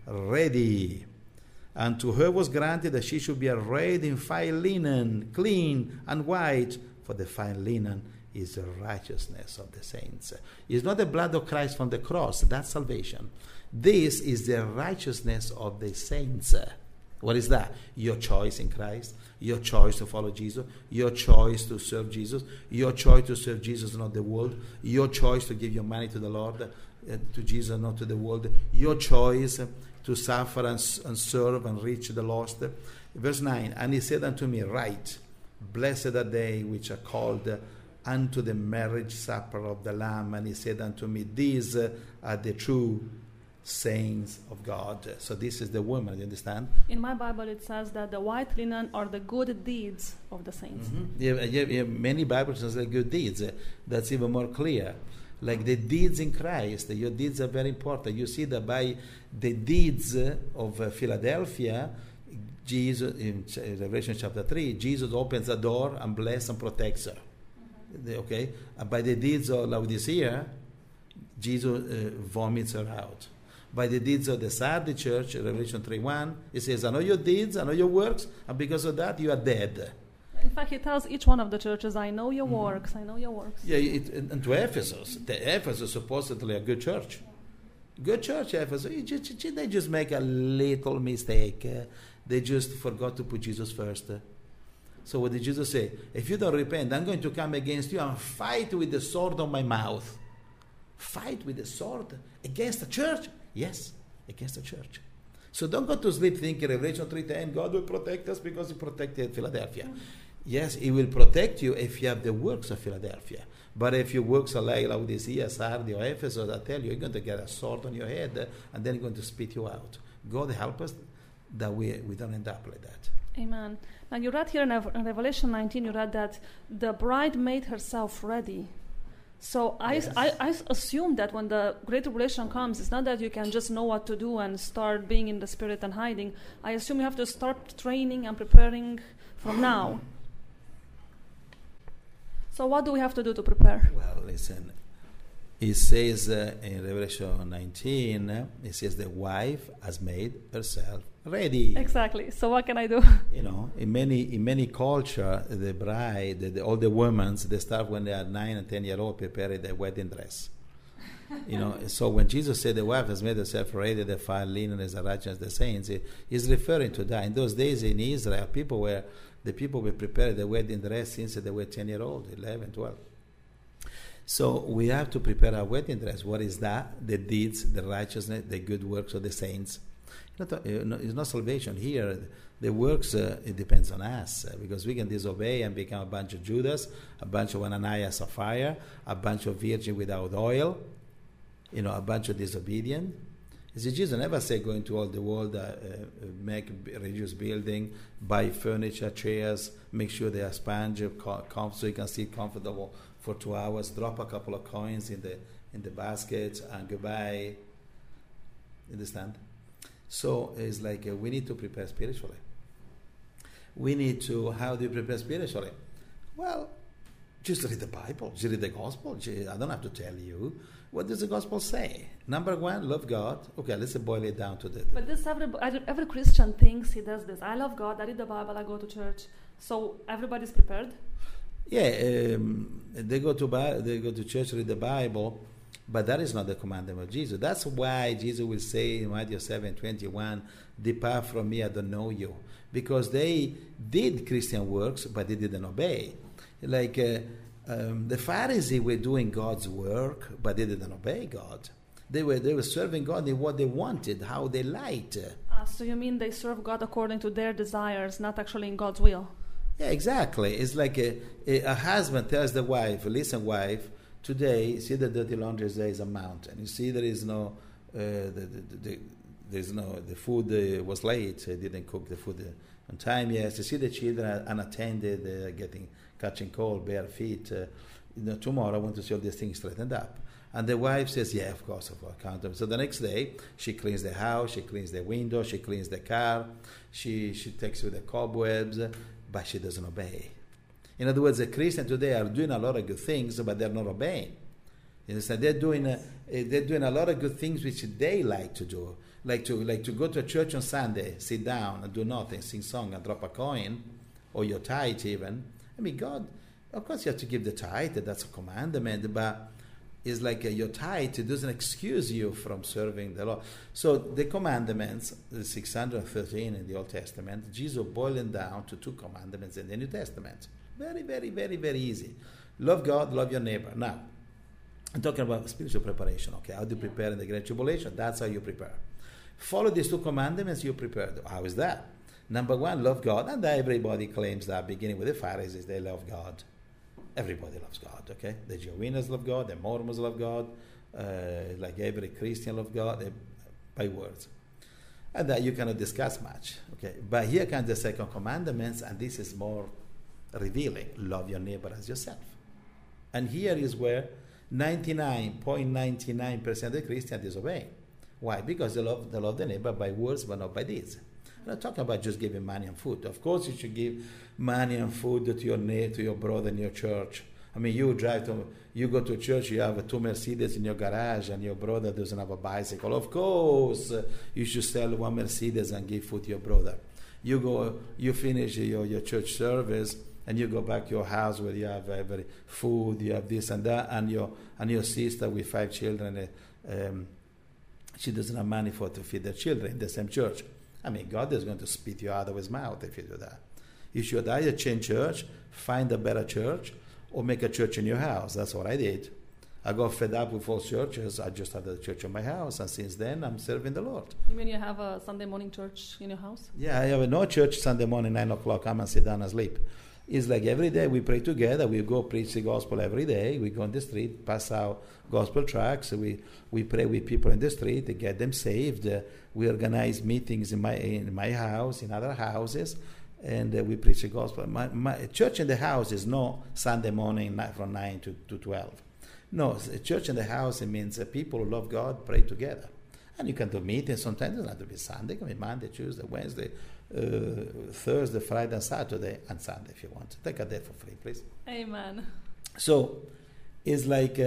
Speaker 2: ready. And to her was granted that she should be arrayed in fine linen, clean and white, for the fine linen is the righteousness of the saints. It's not the blood of Christ from the cross, that's salvation. This is the righteousness of the saints. What is that? Your choice in Christ, your choice to follow Jesus, your choice to serve Jesus, your choice to serve Jesus, not the world, your choice to give your money to the Lord, to Jesus, not to the world, your choice to suffer and serve and reach the lost. Verse 9, and he said unto me, write, blessed are they which are called unto the marriage supper of the Lamb. And he said unto me, these are the true saints of God. So this is the woman, you understand?
Speaker 1: In my Bible it says that the white linen are the good deeds of the saints.
Speaker 2: Mm-hmm. Yeah, many Bibles say good deeds. That's even more clear. Like the deeds in Christ, your deeds are very important. You see that by the deeds of Philadelphia, Jesus, in Revelation chapter 3, Jesus opens a door and blesses and protects her. Mm-hmm. Okay? And by the deeds of Laodicea, Jesus vomits her out. By the deeds of the Sardis church, Revelation 3:1, it says, I know your deeds, I know your works, and because of that you are dead.
Speaker 1: fact, he tells each one of the churches, I know your works, I know your works.
Speaker 2: Yeah, and to Ephesus, Ephesus supposedly a good church. Good church, Ephesus. They just make a little mistake. They just forgot to put Jesus first. So what did Jesus say? If you don't repent, I'm going to come against you and fight with the sword on my mouth. Fight with the sword against the church? Yes, against the church. So don't go to sleep thinking Revelation 3:10, God will protect us because he protected Philadelphia. Yes, he will protect you if you have the works of Philadelphia. But if your works are like Laodicea, Sardis, or Ephesus, I tell you, you're going to get a sword on your head and then you're going to spit you out. God help us that we don't end up like that.
Speaker 1: Amen. Now you read here in Revelation 19, you read that the bride made herself ready. So
Speaker 2: Yes.
Speaker 1: I assume that when the Great Tribulation comes, it's not that you can just know what to do and start being in the Spirit and hiding. I assume you have to start training and preparing from now. So what do we have to do to prepare?
Speaker 2: Well, listen, it says in Revelation 19, it says the wife has made herself ready.
Speaker 1: Exactly. So what can I do?
Speaker 2: You know, in many culture, the bride, all the women, they start when they are 9 and 10 years old preparing their wedding dress. You know, so when Jesus said the wife has made herself ready, the fine linen is the righteousness, the saints, he's referring to that. In those days in Israel, the people were preparing the wedding dress since they were 10 years old, 11, 12. So we have to prepare our wedding dress. What is that? The deeds, the righteousness, the good works of the saints. It's not salvation here. The works, it depends on us, because we can disobey and become a bunch of Judas, a bunch of Ananias, Sapphira, a bunch of virgin without oil, a bunch of disobedient. You see, Jesus never said go into all the world, make religious building, buy furniture, chairs, make sure they are sponge, so you can sit comfortable for 2 hours, drop a couple of coins in the basket, and goodbye. Understand? So it's like we need to prepare spiritually. How do you prepare spiritually? Well, just read the Bible, just read the gospel. I don't have to tell you. What does the gospel say? Number one, love God. Okay, let's boil it down to that.
Speaker 1: But this every Christian thinks he does this. I love God, I read the Bible, I go to church. So everybody's prepared?
Speaker 2: Yeah, they go to church, read the Bible, but that is not the commandment of Jesus. That's why Jesus will say in Matthew 7:21, depart from me, I don't know you. Because they did Christian works, but they didn't obey. Like the Pharisees were doing God's work, but they didn't obey God. They were serving God in what they wanted, how they liked.
Speaker 1: So you mean they serve God according to their desires, not actually in God's will?
Speaker 2: Yeah, exactly. It's like a husband tells the wife, listen, wife, today, see the dirty laundry there is a mountain. You see there is no, the food was late, they didn't cook the food on time. Yes, you see the children unattended, catching cold, bare feet. Tomorrow I want to see all these things straightened up. And the wife says, yeah, of course, count them. So the next day, she cleans the house, she cleans the window, she cleans the car, she takes with the cobwebs, but she doesn't obey. In other words, the Christians today are doing a lot of good things, but they're not obeying. You understand? They're doing a lot of good things which they like to do, like to go to a church on Sunday, sit down and do nothing, sing song and drop a coin, or your tithe even. I mean, God, of course, you have to give the tithe. That's a commandment, but it's like your tithe. It doesn't excuse you from serving the Lord. So the commandments, the 613 in the Old Testament, Jesus boiled them down to 2 commandments in the New Testament. Very, very, very, very easy. Love God, love your neighbor. Now, I'm talking about spiritual preparation, okay? How do you prepare in the Great Tribulation? That's how you prepare. Follow these 2 commandments, you're prepared. How is that? Number 1, love God. And everybody claims that, beginning with the Pharisees, they love God. Everybody loves God, okay? The Jehovah's love God, the Mormons love God, like every Christian love God, by words. And that you cannot discuss much, okay? But here comes the 2nd commandment, and this is more revealing. Love your neighbor as yourself. And here is where 99.99% of the Christians disobey. Why? Because they love the neighbor by words, but not by deeds. I'm not talking about just giving money and food. Of course, you should give money and food to your neighbor, to your brother in your church. I mean, you go to church, you have 2 Mercedes in your garage, and your brother doesn't have a bicycle. Of course, you should sell 1 Mercedes and give food to your brother. You finish your church service, and you go back to your house where you have every food, you have this and that, and your sister with 5 children, she doesn't have money to feed the children in the same church. I mean, God is going to spit you out of his mouth if you do that. You should either change church, find a better church, or make a church in your house. That's what I did. I got fed up with false churches. I just started a church in my house, and since then I'm serving the Lord.
Speaker 1: You mean you have a Sunday morning church in your house?
Speaker 2: Yeah, I have no church Sunday morning, 9 o'clock. I'm and sit down and sleep. It's like every day we pray together. We go preach the gospel every day. We go on the street, pass out gospel tracts. We pray with people in the street to get them saved. We organize meetings in my house, in other houses, and we preach the gospel. My church in the house is no Sunday morning from 9 to 12. No, a church in the house, it means people who love God pray together. And you can do meetings sometimes. It doesn't have to be Sunday. It can be Monday, Tuesday, Wednesday, Thursday, Friday, and Saturday, and Sunday if you want. Take a day for free, please.
Speaker 1: Amen.
Speaker 2: So it's like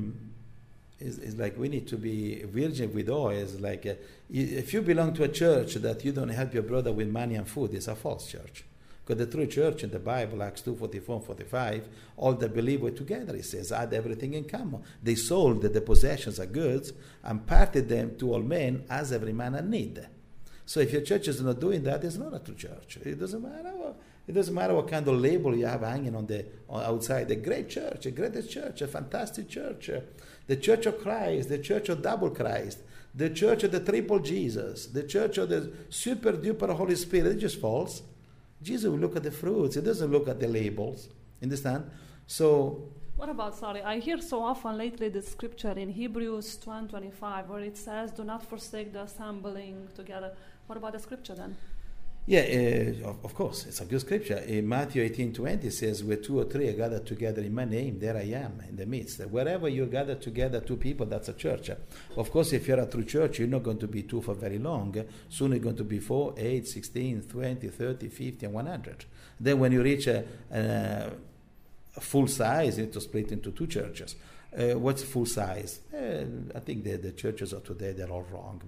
Speaker 2: we need to be virgin with oil. It's like if you belong to a church that you don't help your brother with money and food, it's a false church. Because the true church in the Bible, Acts 2:44, 45, all that believe were together, it says, had everything in common. They sold the possessions and goods and parted them to all men as every man had need. So if your church is not doing that, it's not a true church. It doesn't matter what kind of label you have hanging on outside. A great church, a greatest church, a fantastic church, the Church of Christ, the Church of Double Christ, the Church of the Triple Jesus, the Church of the Super Duper Holy Spirit. It's just false. Jesus will look at the fruits. He doesn't look at the labels. Understand? So,
Speaker 1: what about, I hear so often lately the scripture in Hebrews 1:25 where it says, do not forsake the assembling together. What about the scripture then?
Speaker 2: Yeah, of course, it's a good scripture. In Matthew 18:20 it says, where 2 or 3 are gathered together in my name, there I am in the midst. Wherever you're gathered together, 2 people, that's a church. Of course, if you're a true church, you're not going to be 2 for very long. Soon you're going to be 4, 8, 16, 20, 30, 50, and 100. Then when you reach a full size, you need to split into 2 churches. What's full size? I think the churches of today, they're all wrong.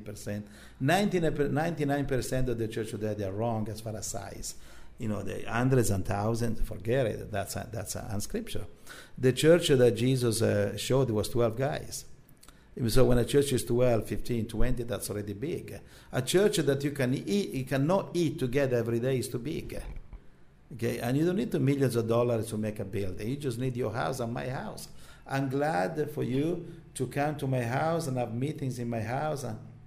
Speaker 2: 99% of the churches today, they're wrong as far as size. The hundreds and thousands, forget it. That's unscriptural. The church that Jesus showed was 12 guys. So when a church is 12, 15, 20, that's already big. A church that you cannot eat together every day is too big. Okay, and you don't need millions of dollars to make a building. You just need your house and my house. I'm glad for you to come to my house and have meetings in my house.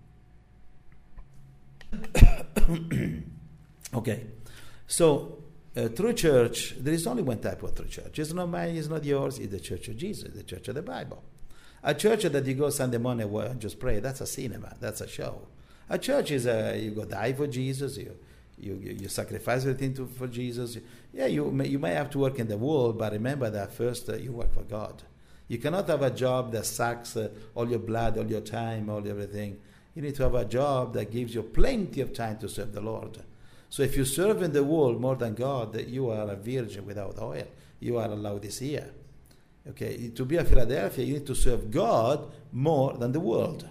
Speaker 2: Okay, so true church, there is only one type of true church. It's not mine, it's not yours, it's the church of Jesus, the church of the Bible. A church that you go Sunday morning and just pray, that's a cinema, that's a show. A church is you go die for Jesus, you sacrifice everything for Jesus. Yeah, you may have to work in the world, but remember that first you work for God. You cannot have a job that sucks all your blood, all your time, all everything. You need to have a job that gives you plenty of time to serve the Lord. So if you serve in the world more than God, you are a virgin without oil. You are a Laodicea. Okay, to be a Philadelphia, you need to serve God more than the world.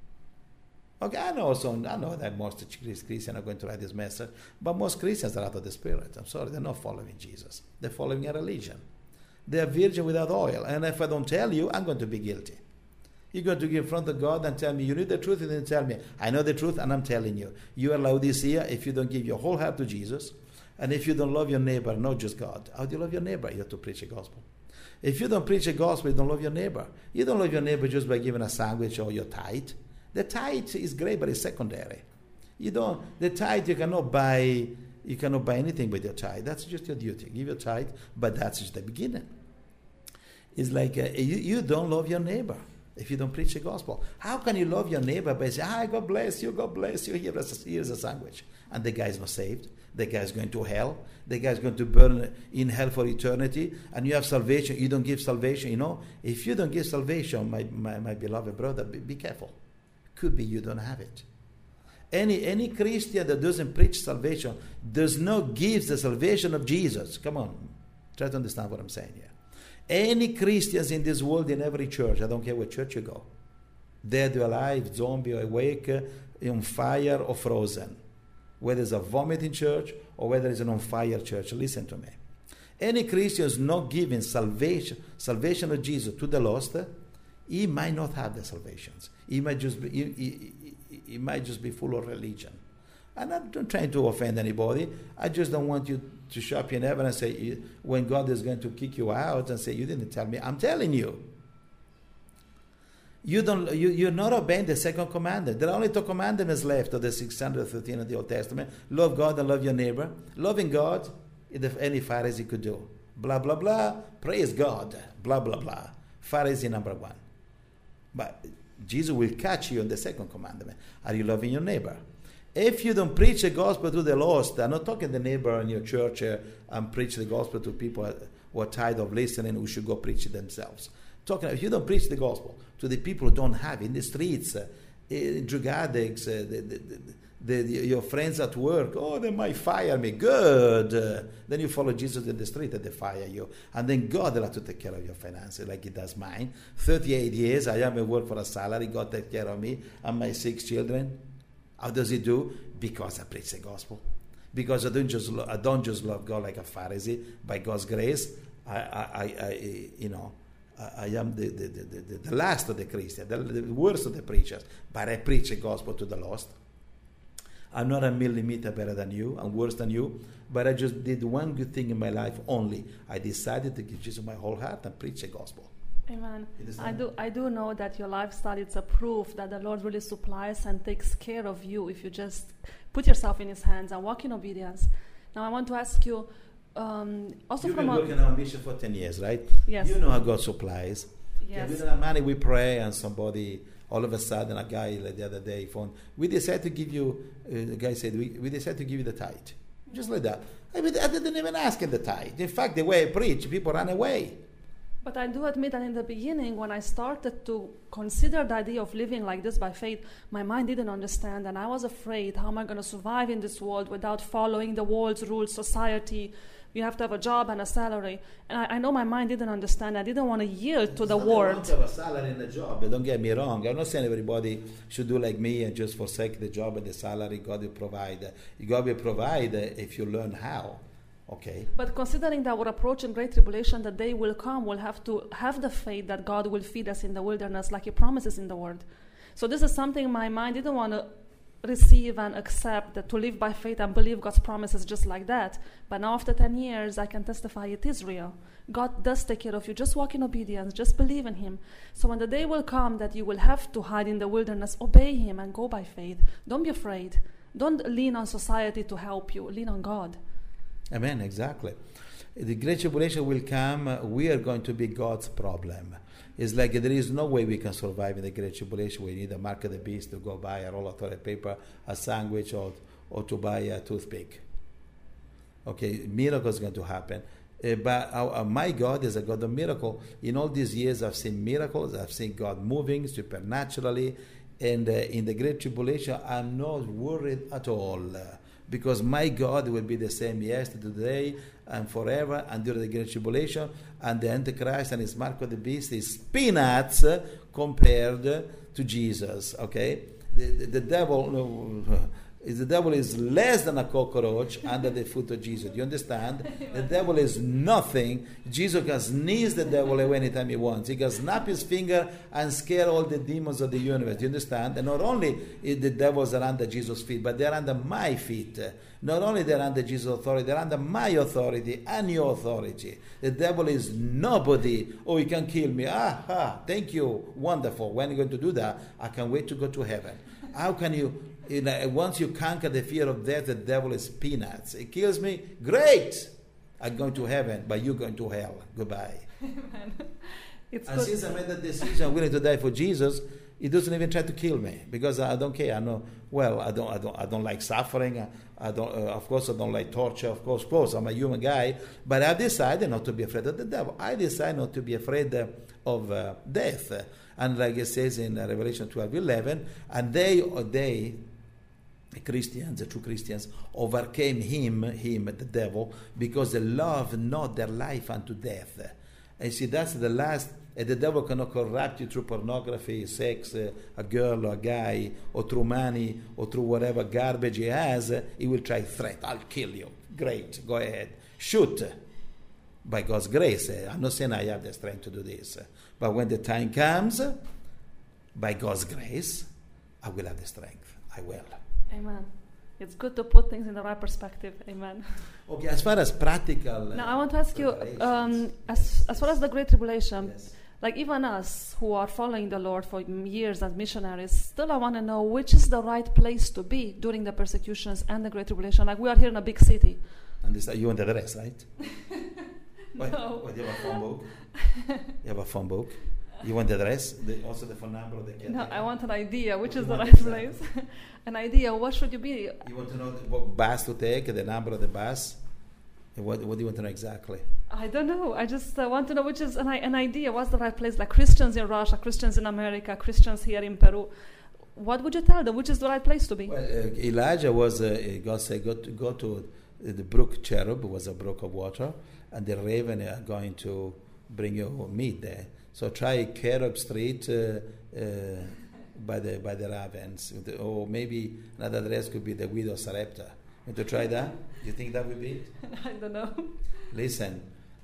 Speaker 2: Okay, I know that most Christians are going to write this message, but most Christians are out of the Spirit. I'm sorry, they're not following Jesus. They're following a religion. They are virgin without oil. And if I don't tell you, I'm going to be guilty. You're going to get in front of God and tell me, you need the truth, and then tell me, I know the truth, and I'm telling you. You are Laodicea if you don't give your whole heart to Jesus, and if you don't love your neighbor, not just God. How do you love your neighbor? You have to preach the gospel. If you don't preach the gospel, you don't love your neighbor. You don't love your neighbor just by giving a sandwich or your tithe. The tithe is great, but it's secondary. The tithe you cannot buy anything with your tithe. That's just your duty. Give your tithe, but that's just the beginning. It's like you don't love your neighbor if you don't preach the gospel. How can you love your neighbor by saying, hi, God bless you, here's a sandwich. And the guy's not saved. The guy's going to hell. The guy's going to burn in hell for eternity. And you have salvation. You don't give salvation. If you don't give salvation, my beloved brother, be careful. Could be you don't have it. Any Christian that doesn't preach salvation does not give the salvation of Jesus. Come on. Try to understand what I'm saying here. Any Christians in this world, in every church, I don't care what church you go, dead or alive, zombie or awake, on fire or frozen, whether it's a vomiting church or whether it's an on fire church, listen to me. Any Christian is not giving salvation of Jesus to the lost, he might not have the salvations. He might just be full of religion. I'm not trying to offend anybody. I just don't want you to show up in heaven and say, when God is going to kick you out and say, you didn't tell me. I'm telling you. You're not obeying the second commandment. There are only 2 commandments left of the 613 of the Old Testament. Love God and love your neighbor. Loving God, if any Pharisee could do. Blah, blah, blah. Praise God. Blah, blah, blah. Pharisee number 1. But Jesus will catch you on the second commandment. Are you loving your neighbor? If you don't preach the gospel to the lost, I'm not talking the neighbor in your church and preach the gospel to people who are tired of listening, who should go preach it themselves. Talking, if you don't preach the gospel to the people who don't have in the streets, drug addicts, your friends at work, oh, they might fire me. Good. Then you follow Jesus in the street and they fire you. And then God will have to take care of your finances like he does mine. 38 years, I haven't worked for a salary. God takes care of me and my 6 children. How does he do? Because I preach the gospel. Because I don't just love God like a Pharisee. By God's grace, I am the last of the Christians, the worst of the preachers. But I preach the gospel to the lost. I'm not a millimeter better than you. I'm worse than you. But I just did one good thing in my life only. I decided to give Jesus my whole heart and preach the gospel.
Speaker 1: Amen. I do know that your lifestyle is a proof that the Lord really supplies and takes care of you if you just put yourself in his hands and walk in obedience. Now I want to ask you, also
Speaker 2: You've
Speaker 1: from
Speaker 2: been working on our mission for 10 years, right?
Speaker 1: Yes.
Speaker 2: You know how God supplies.
Speaker 1: Yes.
Speaker 2: We don't have money, we pray, and somebody, all of a sudden, a guy like the other day phoned, we decided to give you, the guy said, we decided to give you the tithe. Just like that. I didn't even ask him the tithe. In fact, the way I preach, people run away.
Speaker 1: But I do admit that in the beginning, when I started to consider the idea of living like this by faith, my mind didn't understand, and I was afraid, how am I going to survive in this world without following the world's rules, society? You have to have a job and a salary. And I know my mind didn't understand. I didn't want to yield to the world.
Speaker 2: To have a salary and a job, but don't get me wrong. I'm not saying everybody should do like me and just forsake the job and the salary. God will provide. God will provide if you learn how. Okay.
Speaker 1: But considering that we're approaching great tribulation, the day will come, we'll have to have the faith that God will feed us in the wilderness like he promises in the word. So this is something my mind didn't want to receive and accept, that to live by faith and believe God's promises just like that. But now after 10 years, I can testify it is real. God does take care of you. Just walk in obedience. Just believe in him. So when the day will come that you will have to hide in the wilderness, obey him and go by faith. Don't be afraid. Don't lean on society to help you. Lean on God.
Speaker 2: Amen, exactly. The great tribulation will come. We are going to be God's problem. It's like there is no way we can survive in the great tribulation. We need a mark of the beast to go buy a roll of toilet paper, a sandwich, or to buy a toothpick. Okay, miracle is going to happen. But my God is a God of miracle. In all these years, I've seen miracles. I've seen God moving supernaturally. And in the great tribulation, I'm not worried at all. Because my God will be the same yesterday, today, and forever, and during the great tribulation, and the Antichrist and his mark of the beast is peanuts compared to Jesus. Okay, the devil is less than a cockroach under the foot of Jesus. Do you understand? The devil is nothing. Jesus can sneeze the devil away anytime he wants. He can snap his finger and scare all the demons of the universe. Do you understand? And not only the devils are under Jesus' feet, but they are under my feet. Not only they're under Jesus' authority, they're under my authority and your authority. The devil is nobody. Oh, he can kill me. Thank you. Wonderful. When are you going to do that? I can't wait to go to heaven. How can you... once you conquer the fear of death, the devil is peanuts. It kills me. Great! I'm going to heaven, but you're going to hell. Goodbye.
Speaker 1: Amen.
Speaker 2: Since I made that decision, I'm willing to die for Jesus, he doesn't even try to kill me because I don't care. I know. Well, I don't like suffering. I don't. Of course, I don't like torture. Of course, I'm a human guy. But I decided not to be afraid of the devil. I decided not to be afraid of death. And like it says in Revelation 12:11, and they. Christians, the true Christians, overcame him, the devil, because they loved not their life unto death. And see, that's the last. The devil cannot corrupt you through pornography, sex, a girl or a guy, or through money, or through whatever garbage he has. He will try threat. I'll kill you. Great, go ahead. Shoot. by God's grace. I'm not saying I have the strength to do this. But when the time comes, by God's grace, I will have the strength. I will.
Speaker 1: Amen. It's good to put things in the right perspective. Amen.
Speaker 2: Okay, as far as practical...
Speaker 1: now, I want to ask you, as far as the Great Tribulation,
Speaker 2: yes.
Speaker 1: like even us who are following the Lord for years as missionaries, still I want to know which is the right place to be during the persecutions and the Great Tribulation. Like we are here in a big city.
Speaker 2: And this, you want the rest, right?
Speaker 1: No.
Speaker 2: What, you have a phone book? You have a phone book? You want the address? Also the phone number of the
Speaker 1: No, I want an idea, which is the
Speaker 2: want
Speaker 1: right place. An idea, what should you be?
Speaker 2: You want to know what bus to take, the number of the bus? What do you want to know exactly?
Speaker 1: I don't know. I just want to know which is an idea. What's the right place? Like Christians in Russia, Christians in America, Christians here in Peru. What would you tell them? Which is the right place to be?
Speaker 2: Well, Elijah was, God said, go to the brook Cherub, was a brook of water, and the raven are going to bring you meat there. So try Cherub Street by the ravens. Or maybe another address could be the widow Sarepta. Want to try that? You think that would be it?
Speaker 1: I don't know.
Speaker 2: Listen,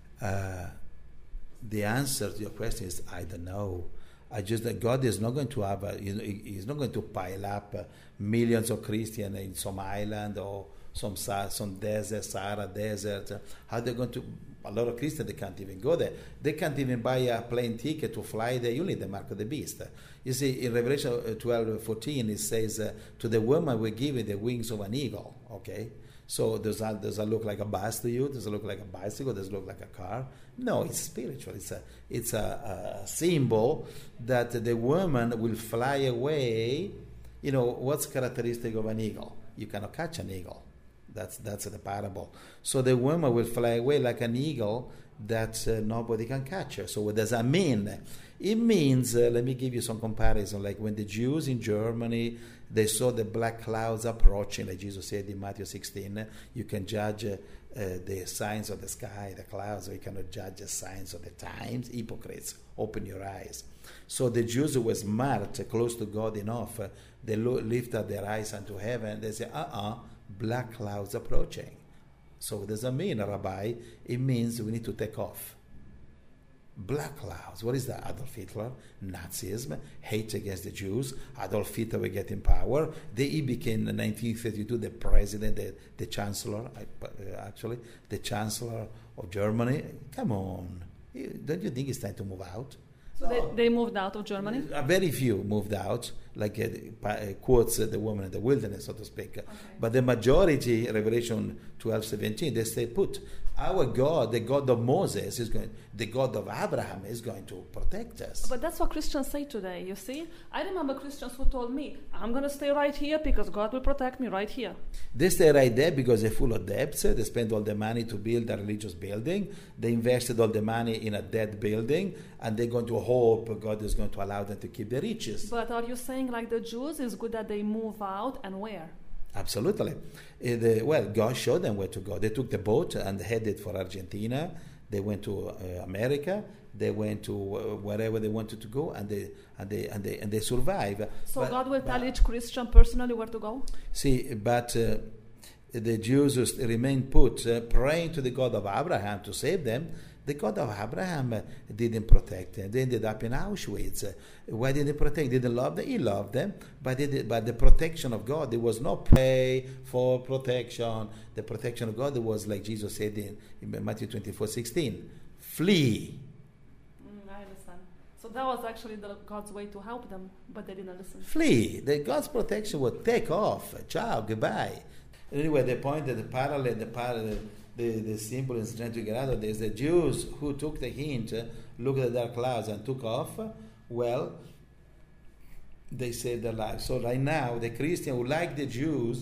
Speaker 2: the answer to your question is I don't know. God is not going to have He's not going to pile up millions of Christians in some island or some desert, Sahara desert. How are they going to? A lot of Christians, they can't even go there. They can't even buy a plane ticket to fly there. You need the mark of the beast. You see, in Revelation 12:14, it says, to the woman we give the wings of an eagle. Okay? So does that look like a bus to you? Does it look like a bicycle? Does it look like a car? No, it's spiritual. It's a symbol that the woman will fly away. You know, what's characteristic of an eagle? You cannot catch an eagle. That's the parable. So the woman will fly away like an eagle that nobody can catch her. So what does that mean? It means, let me give you some comparison, like when the Jews in Germany, they saw the black clouds approaching, like Jesus said in Matthew 16, you can judge the signs of the sky, the clouds, or you cannot judge the signs of the times. Hypocrites, open your eyes. So the Jews who were smart, close to God enough, they lift up their eyes unto heaven, they say, black clouds approaching. So what does that mean, Rabbi? It means we need to take off. Black clouds. What is that? Adolf Hitler, Nazism, hate against the Jews. Adolf Hitler will get in power. He became in 1932 the president, the chancellor, actually, the chancellor of Germany. Come on. Don't you think it's time to move out?
Speaker 1: So they moved out of Germany?
Speaker 2: Very few moved out, like quotes the woman in the wilderness, so to speak. Okay. But the majority, Revelation 12:17, they stay put. Our God, the God of Moses, the God of Abraham is going to protect us.
Speaker 1: But that's what Christians say today, you see? I remember Christians who told me, I'm going to stay right here because God will protect me right here.
Speaker 2: They stay right there because they're full of debts. They spend all the money to build a religious building. They invested all the money in a dead building, and they're going to hope God is going to allow them to keep the riches.
Speaker 1: But are you saying like the Jews, it's good that they move out, and where?
Speaker 2: Absolutely. Well, God showed them where to go. They took the boat and headed for Argentina. They went to America. They went to wherever they wanted to go, and they survived.
Speaker 1: So God will tell each Christian personally where to go?
Speaker 2: See, but the Jews remained put, praying to the God of Abraham to save them. The God of Abraham didn't protect them. They ended up in Auschwitz. Why didn't he protect? Didn't love them? He loved them. But the protection of God, there was no pray for protection. The protection of God was like Jesus said in Matthew 24:16, flee.
Speaker 1: I understand. So that was actually God's way to help them, but they didn't listen.
Speaker 2: Flee. God's protection would take off. Ciao, goodbye. Anyway, the point that the symbol is trying to get out of this. The Jews who took the hint, looked at the dark clouds and took off, well, they saved their lives. So right now, the Christian who, like the Jews,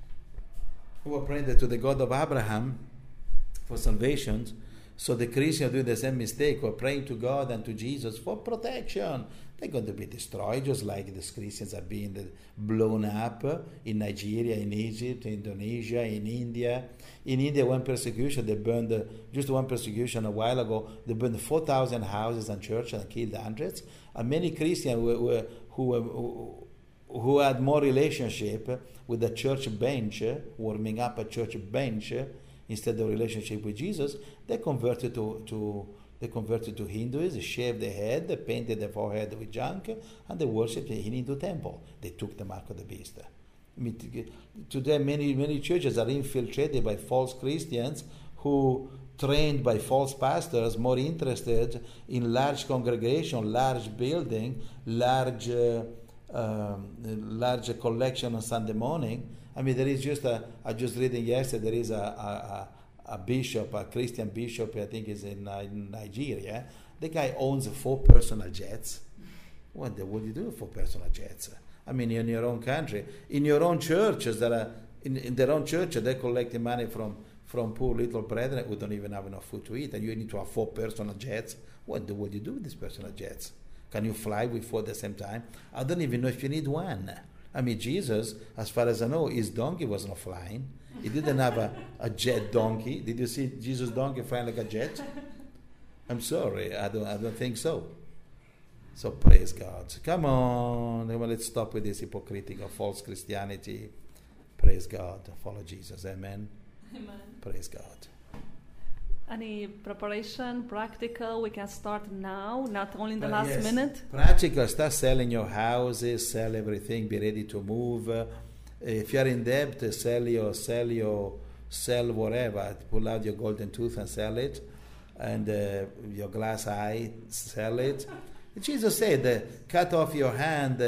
Speaker 2: who are praying to the God of Abraham for salvation, so the Christians do the same mistake, who are praying to God and to Jesus for protection. They're going to be destroyed, just like these Christians are being blown up in Nigeria, in Egypt, in Indonesia, in India. In India, one persecution, they burned, just one persecution a while ago, they burned 4,000 houses and churches and killed hundreds. And many Christians who had more relationship with the church bench, warming up a church bench instead of relationship with Jesus, they converted to Hinduism, they shaved their head, they painted their forehead with junk, and they worshipped in Hindu temple. They took the mark of the beast. I mean, today many churches are infiltrated by false Christians who, trained by false pastors, more interested in large congregation, large building, large collection on Sunday morning. I mean, there is just I just reading yesterday, there is a bishop, a Christian bishop, I think is in Nigeria. The guy owns 4 personal jets. What do you do with 4 personal jets? I mean, in your own country, in your own churches, that are in their own church, they're collecting money from poor little brethren who don't even have enough food to eat, and you need to have 4 personal jets. What do you do with these personal jets? Can you fly with 4 at the same time? I don't even know if you need one. I mean, Jesus, as far as I know, his donkey was not flying. He didn't have a jet donkey. Did you see Jesus' donkey flying like a jet? I'm sorry, I don't think so. So praise God. Come on, let's stop with this hypocritical false Christianity. Praise God. Follow Jesus. Amen.
Speaker 1: Amen.
Speaker 2: Praise God.
Speaker 1: Any preparation, practical, we can start now, not only in the last minute?
Speaker 2: Practical, start selling your houses, sell everything, be ready to move. If you're in debt, sell whatever. Pull out your golden tooth and sell it. And your glass eye, sell it. Jesus said, cut off your hand,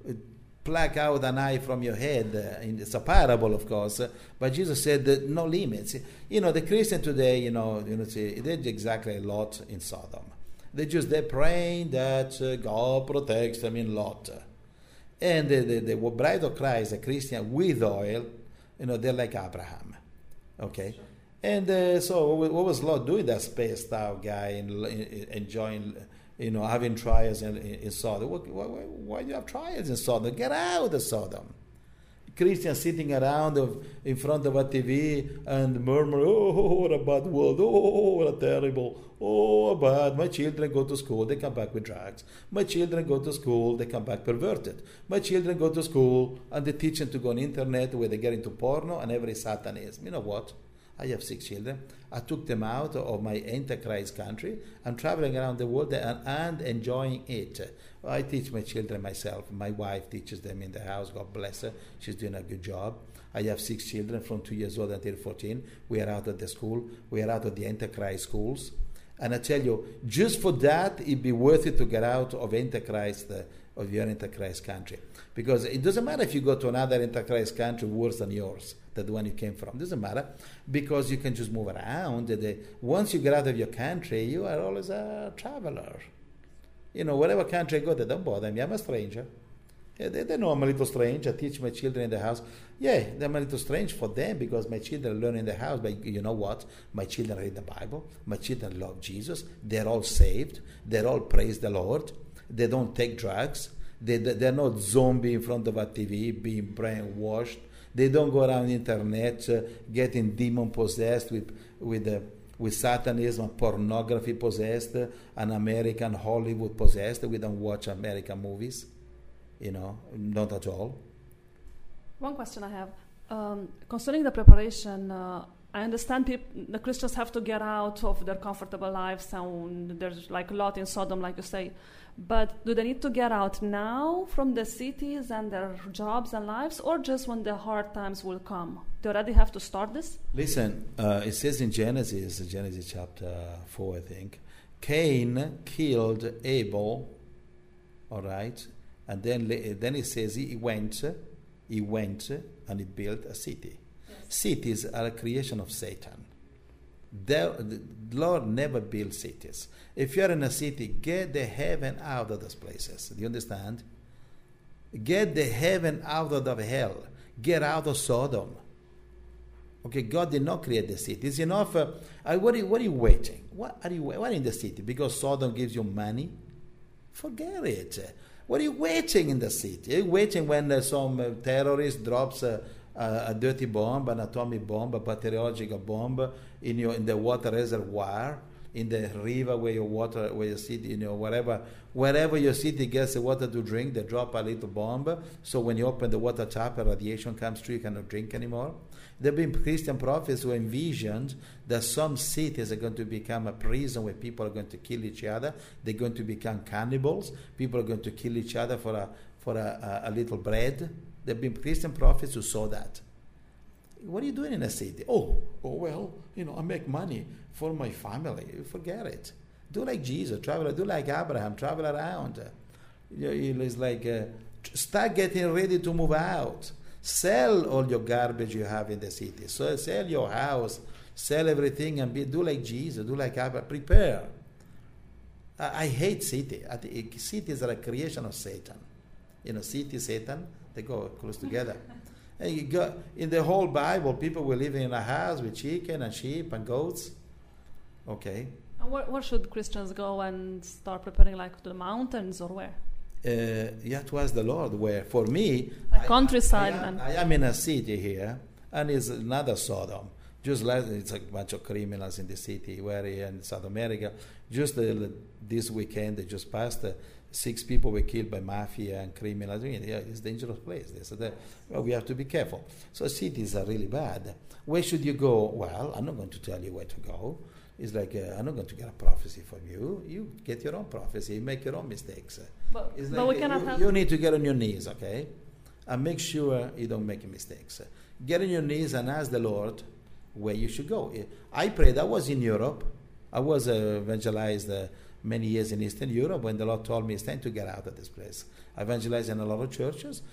Speaker 2: pluck out an eye from your head. It's a parable, of course, but Jesus said no limits. The Christian today, they did exactly a lot in Sodom. They're praying that God protects them in Lot. And the bride of Christ, the Christian with oil, they're like Abraham. Okay? Sure. And so what was Lot doing, that spaced out guy, enjoying, having trials in Sodom? Why do you have trials in Sodom? Get out of Sodom. Christians sitting around in front of a TV and murmur, oh, what a bad world, oh, what a terrible, oh, bad. My children go to school, they come back with drugs. My children go to school, they come back perverted. My children go to school and they teach them to go on the internet where they get into porno and every satanism. You know what? I have 6 children. I took them out of my Antichrist country. I'm traveling around the world and enjoying it. I teach my children myself. My wife teaches them in the house. God bless her. She's doing a good job. I have 6 children from 2 years old until 14. We are out of the school. We are out of the Antichrist schools. And I tell you, just for that, it'd be worth it to get out of Antichrist, of your Antichrist country. Because it doesn't matter if you go to another Antichrist country worse than yours, than the one you came from. It doesn't matter, because you can just move around. Once you get out of your country, you are always a traveler. Whatever country I go, they don't bother me. I'm a stranger. They know I'm a little strange. I teach my children in the house. Yeah, I'm a little strange for them because my children learn in the house. But you know what? My children read the Bible. My children love Jesus. They're all saved. They're all praise the Lord. They don't take drugs. They're not zombie in front of a TV being brainwashed. They don't go around the internet getting demon possessed with Satanism, pornography possessed, and American Hollywood possessed. We don't watch American movies. Not at all.
Speaker 1: One question I have. Concerning the preparation, I understand the Christians have to get out of their comfortable lives, and there's like a lot in Sodom, like you say. But do they need to get out now from the cities and their jobs and lives, or just when the hard times will come? Do you already have to start this? Listen,
Speaker 2: it says in Genesis chapter 4, I think, Cain killed Abel, all right? And then it says he went and he built a city. Yes. Cities are a creation of Satan. The Lord never built cities. If you're in a city, get the heaven out of those places. Do you understand? Get the heaven out of the hell. Get out of Sodom. Okay, God did not create the city. It's enough. What are you waiting? What are you in the city? Because Sodom gives you money? Forget it. What are you waiting in the city? Are you waiting when some terrorist drops a dirty bomb, an atomic bomb, a bacteriological bomb in the water reservoir? in the river where your city, wherever your city gets the water to drink, they drop a little bomb. So when you open the water tap, radiation comes through, you cannot drink anymore. There have been Christian prophets who envisioned that some cities are going to become a prison where people are going to kill each other. They're going to become cannibals. People are going to kill each other for a little bread. There have been Christian prophets who saw that. What are you doing in a city? Oh, well, I make money for my family. Forget it. Do like Jesus, travel. Do like Abraham, travel around. It's like start getting ready to move out. Sell all your garbage you have in the city. So sell your house, sell everything, and do like Jesus, do like Abraham. Prepare. I hate city. I think cities are a creation of Satan. City, Satan, they go close together. And you got, in the whole Bible, people were living in a house with chicken and sheep and goats. Okay.
Speaker 1: And where should Christians go and start preparing, like to the mountains or where?
Speaker 2: You have to ask the Lord where. For me,
Speaker 1: countryside.
Speaker 2: I am in a city here, and it's another Sodom. It's a bunch of criminals in the city, where here in South America. Just this weekend, they just passed. 6 people were killed by mafia and criminals. It's a dangerous place. We have to be careful. So cities are really bad. Where should you go? Well, I'm not going to tell you where to go. It's like I'm not going to get a prophecy from you. You get your own prophecy. You make your own mistakes.
Speaker 1: But we cannot have...
Speaker 2: You need to get on your knees, okay? And make sure you don't make mistakes. Get on your knees and ask the Lord where you should go. I prayed. I was in Europe. I was evangelized many years in Eastern Europe when the Lord told me it's time to get out of this place. I evangelized in a lot of churches.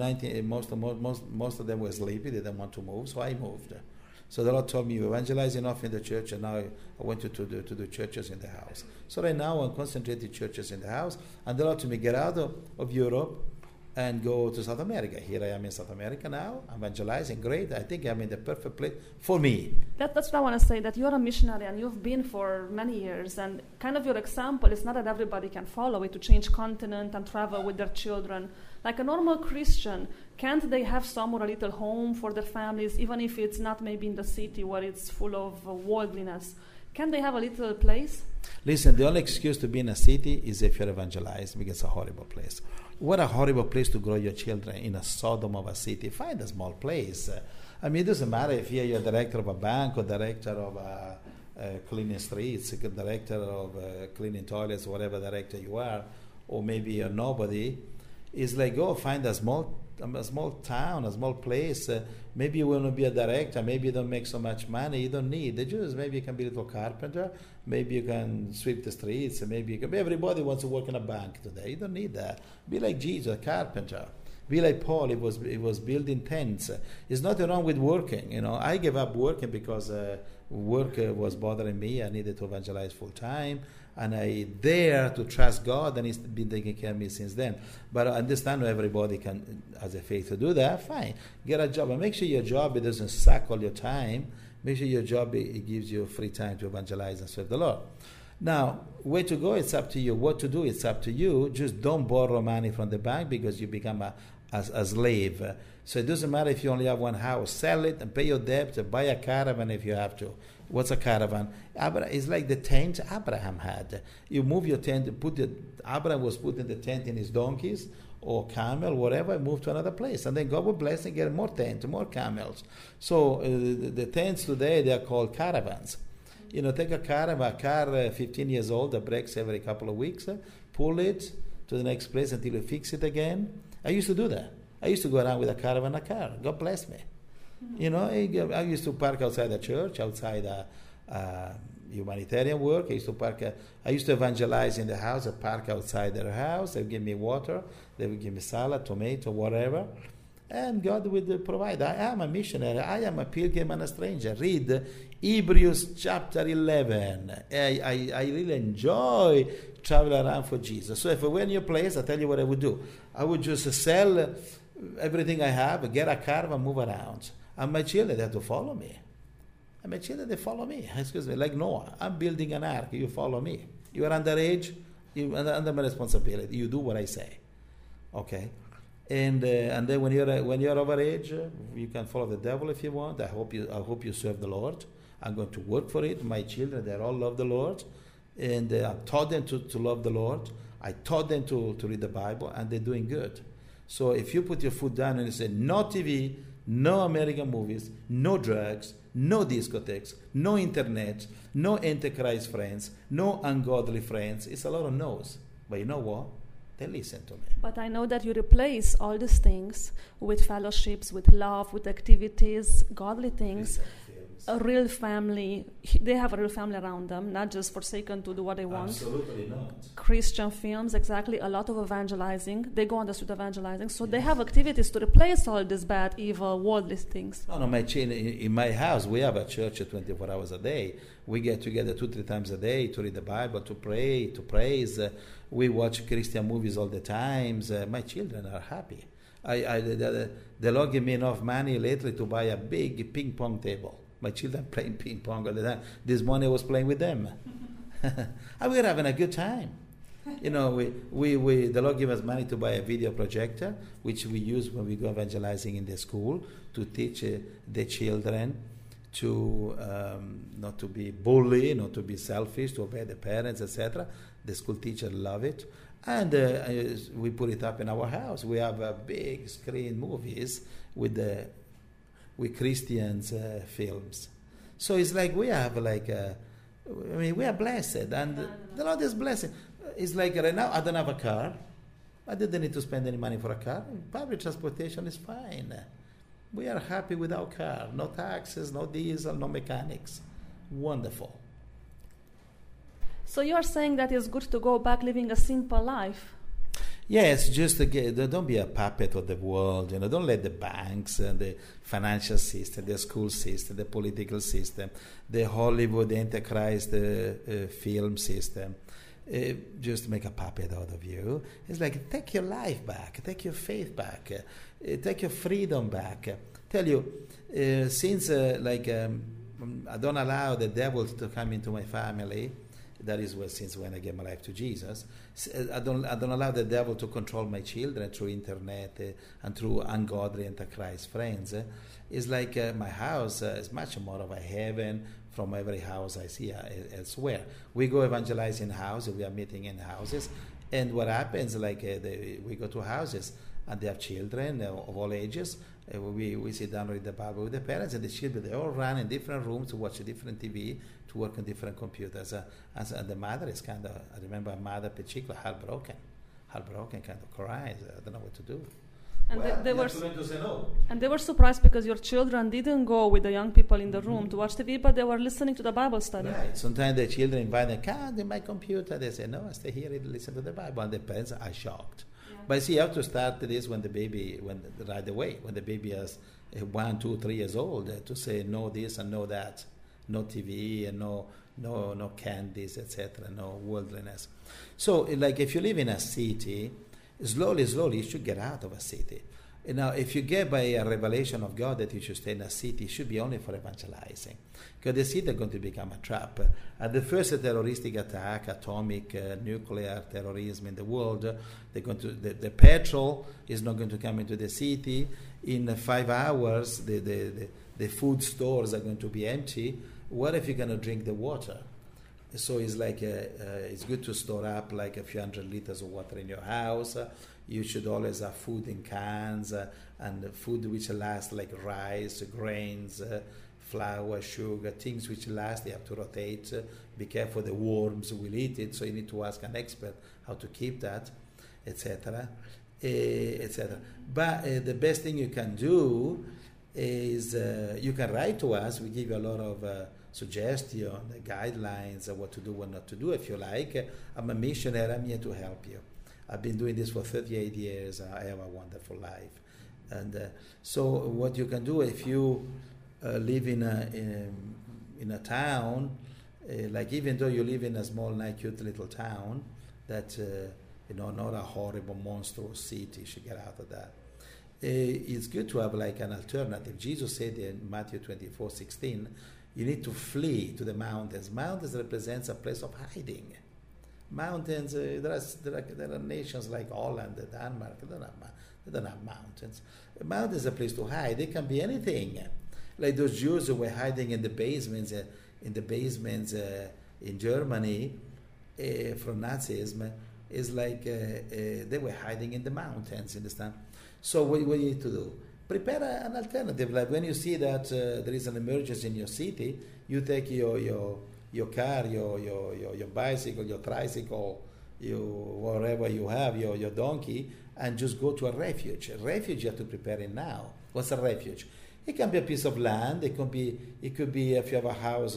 Speaker 2: Most of them were sleepy. They didn't want to move, so I moved. So the Lord told me, you evangelize enough in the church, and now I want you to do churches in the house. So right now I'm concentrating churches in the house, and the Lord told me, get out of Europe and go to South America. Here I am in South America now, evangelizing. Great. I think I'm in the perfect place for me.
Speaker 1: That's what I want to say, that you're a missionary and you've been for many years, and kind of your example is not that everybody can follow it, to change continent and travel with their children. Like a normal Christian, can't they have somewhere a little home for their families, even if it's not maybe in the city where it's full of worldliness? Can they have a little place?
Speaker 2: Listen, the only excuse to be in a city is if you're evangelized, because it's a horrible place. What a horrible place to grow your children, in a Sodom of a city. Find a small place. It doesn't matter if you're director of a bank or director of cleaning streets, director of cleaning toilets, whatever director you are, or maybe you're nobody. It's like, go find a small town, a small place. Maybe you want to be a director. Maybe you don't make so much money. You don't need the Jews. Maybe you can be a little carpenter. Maybe you can sweep the streets. Maybe you can. Everybody wants to work in a bank today. You don't need that. Be like Jesus, a carpenter. Be like Paul. He was building tents. There's nothing wrong with working. I gave up working because work was bothering me. I needed to evangelize full time. And I dare to trust God, and He's been taking care of me since then. But I understand everybody has a faith to do that. Fine, get a job, and make sure your job, it doesn't suck all your time. Make sure your job, it gives you free time to evangelize and serve the Lord. Now, where to go, it's up to you. What to do, it's up to you. Just don't borrow money from the bank, because you become a slave. So it doesn't matter if you only have one house. Sell it and pay your debt. Buy a caravan if you have to. What's a caravan? It's like the tent Abraham had. You move your tent, Abraham was putting the tent in his donkeys or camel, whatever, and move to another place. And then God will bless and get more tent, more camels. So the tents today, they are called caravans. Take a car 15 years old that breaks every couple of weeks, pull it to the next place until you fix it again. I used to do that. I used to go around with a caravan, a car. God bless me. I used to park outside the church, outside humanitarian work. I used to evangelize in the house. I park outside their house. They would give me water. They would give me salad, tomato, whatever. And God would provide. I am a missionary. I am a pilgrim and a stranger. Read Hebrews chapter 11. I really enjoy traveling around for Jesus. So if I were in your place, I'll tell you what I would do. I would just sell everything I have, get a car, and move around. And my children, they have to follow me. And my children, they follow me. Excuse me, like Noah. I'm building an ark. You follow me. You are underage. You're under my responsibility. You do what I say. Okay? And then when you're over age, you can follow the devil if you want. I hope you serve the Lord. I'm going to work for it. My children, they all love the Lord. And I taught them to love the Lord. I taught them to read the Bible, and they're doing good. So if you put your foot down and you say, no TV, no American movies, no drugs, no discotheques, no internet, no antichrist friends, no ungodly friends, it's a lot of no's. But you know what? They listen to me.
Speaker 1: But I know that you replace all these things with fellowships, with love, with activities, godly things, a real family. They have a real family around them, not just forsaken to do what they want.
Speaker 2: Absolutely not.
Speaker 1: Christian films, exactly. A lot of evangelizing. They go on the street evangelizing. So they have activities to replace all these bad, evil, worldly things.
Speaker 2: No, in my house, we have a church 24 hours a day. We get together 2-3 times a day to read the Bible, to pray, to praise. We watch Christian movies all the time. My children are happy. The Lord gave me enough money lately to buy a big ping pong table. My children playing ping pong all the time. This morning I was playing with them. And we're having a good time. You know, the Lord gave us money to buy a video projector, which we use when we go evangelizing in the school to teach the children to not to be bully, not to be selfish, to obey the parents, etc. The school teacher love it. And we put it up in our house. We have big screen movies with Christians films. So it's like we have we are blessed, and the Lord is blessing. It's like right now I don't have a car. I didn't need to spend any money for a car. Public transportation is fine. We are happy with our car. No taxes, no diesel, no mechanics. Wonderful.
Speaker 1: So you are saying that it's good to go back living a simple life?
Speaker 2: Yes, just don't be a puppet of the world. Don't let the banks and the financial system, the school system, the political system, the Hollywood Antichrist film system, just make a puppet out of you. It's like, take your life back, take your faith back, take your freedom back. Tell you, since I don't allow the devil to come into my family. That is since when I gave my life to Jesus. I don't allow the devil to control my children through internet and through ungodly Antichrist friends. It's like my house is much more of a heaven from every house I see elsewhere. We go evangelize in houses. We are meeting in houses. And what happens, we go to houses and they have children of all ages. We sit down and read the Bible with the parents, and the children, they all run in different rooms to watch a different TV, to work on different computers. And the mother is kind of, I remember a mother particularly heartbroken, kind of cries. I don't know what to do.
Speaker 1: And they were
Speaker 2: to say no.
Speaker 1: And they were surprised because your children didn't go with the young people in the room to watch TV, but they were listening to the Bible study.
Speaker 2: Right. Sometimes the children invite them, come to my computer. They say, no, I stay here and listen to the Bible. And the parents are shocked. But see, you have to start this right away, when the baby is 1, 2, 3 years old, to say no this and no that, no TV and no candies, etc., no worldliness. So, if you live in a city, slowly you should get out of a city. Now, if you get by a revelation of God that you should stay in a city, it should be only for evangelizing. Because the city is going to become a trap. At the first terroristic attack, atomic, nuclear terrorism in the world, the petrol is not going to come into the city. In 5 hours, the food stores are going to be empty. What if you're going to drink the water? So it's it's good to store up a few hundred liters of water in your house. You should always have food in cans and food which lasts, like rice, grains, flour, sugar, things which last. They have to rotate. Be careful, the worms will eat it. So you need to ask an expert how to keep that, etc., etc. But the best thing you can do is you can write to us. We give you a lot of suggestion, guidelines of what to do, what not to do, if you like. I'm a missionary. I'm here to help you. I've been doing this for 38 years. I have a wonderful life. And so what you can do, if you live in a town, even though you live in a small, nice, cute little town, that, not a horrible, monstrous city, you should get out of that. It's good to have an alternative. Jesus said in Matthew 24:16, you need to flee to the mountains. Mountains represents a place of hiding. Mountains, there are nations like Holland, Denmark, they don't have mountains. A mountain is a place to hide. It can be anything. like those Jews who were hiding in the basements, in Germany from Nazism. Is like they were hiding in the mountains, understand? So what you need to do? Prepare an alternative. Like when you see that there is an emergency in your city, you take your car, your bicycle, your tricycle, whatever you have, your donkey, and just go to a refuge. A refuge you have to prepare it now. What's a refuge? It can be a piece of land. It could be if you have a house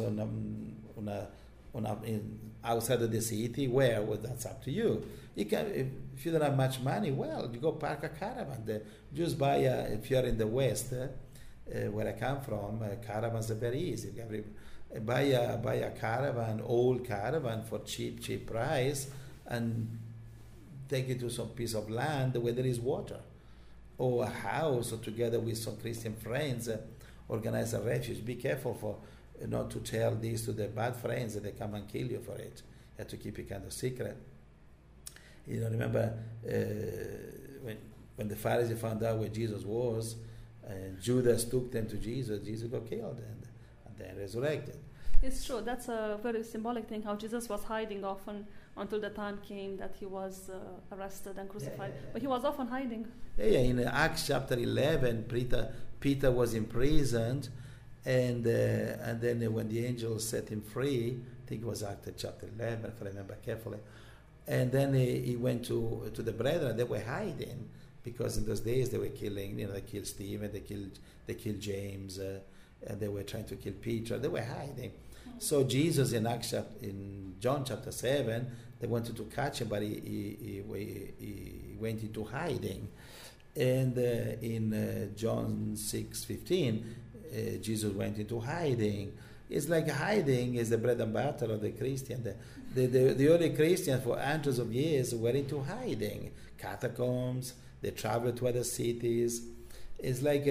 Speaker 2: outside of the city. Well, that's up to you. You can, if you don't have much money, well, you go park a caravan. Just buy if you're in the West, where I come from, caravans are very easy. Buy a caravan, old caravan for cheap price, and take it to some piece of land where there is water, or a house, or together with some Christian friends, organize a refuge. Be careful for not to tell this to the bad friends that they come and kill you for it. You have to keep it kind of secret. You know, remember when the Pharisees found out where Jesus was, Judas took them to Jesus. Jesus got killed and then resurrected.
Speaker 1: It's true. That's a very symbolic thing, how Jesus was hiding often until the time came that he was arrested and crucified. Yeah. But he was often hiding. Yeah.
Speaker 2: In Acts chapter 11, Peter was imprisoned, and then when the angel set him free, I think it was Acts chapter 11, if I remember carefully, and then he went to the brethren. They were hiding because in those days they were killing. They killed Stephen, they killed James, and they were trying to kill Peter. They were hiding. So Jesus in John chapter 7, they wanted to catch him, but he went into hiding. And in John 6:15, Jesus went into hiding. It's like hiding is the bread and butter of the Christian. The early Christians for hundreds of years were into hiding. Catacombs, they traveled to other cities. It's like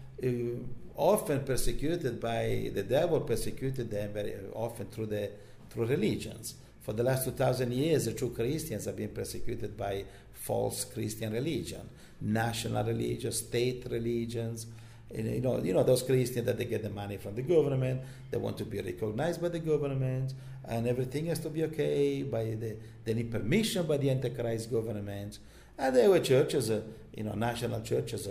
Speaker 2: often persecuted by the devil, persecuted them very often through religions. For the last 2,000 years, the true Christians have been persecuted by false Christian religion, national religion, state religions. You know those Christians that they get the money from the government, they want to be recognized by the government, and everything has to be okay. They need permission by the Antichrist government. And there were churches, national churches.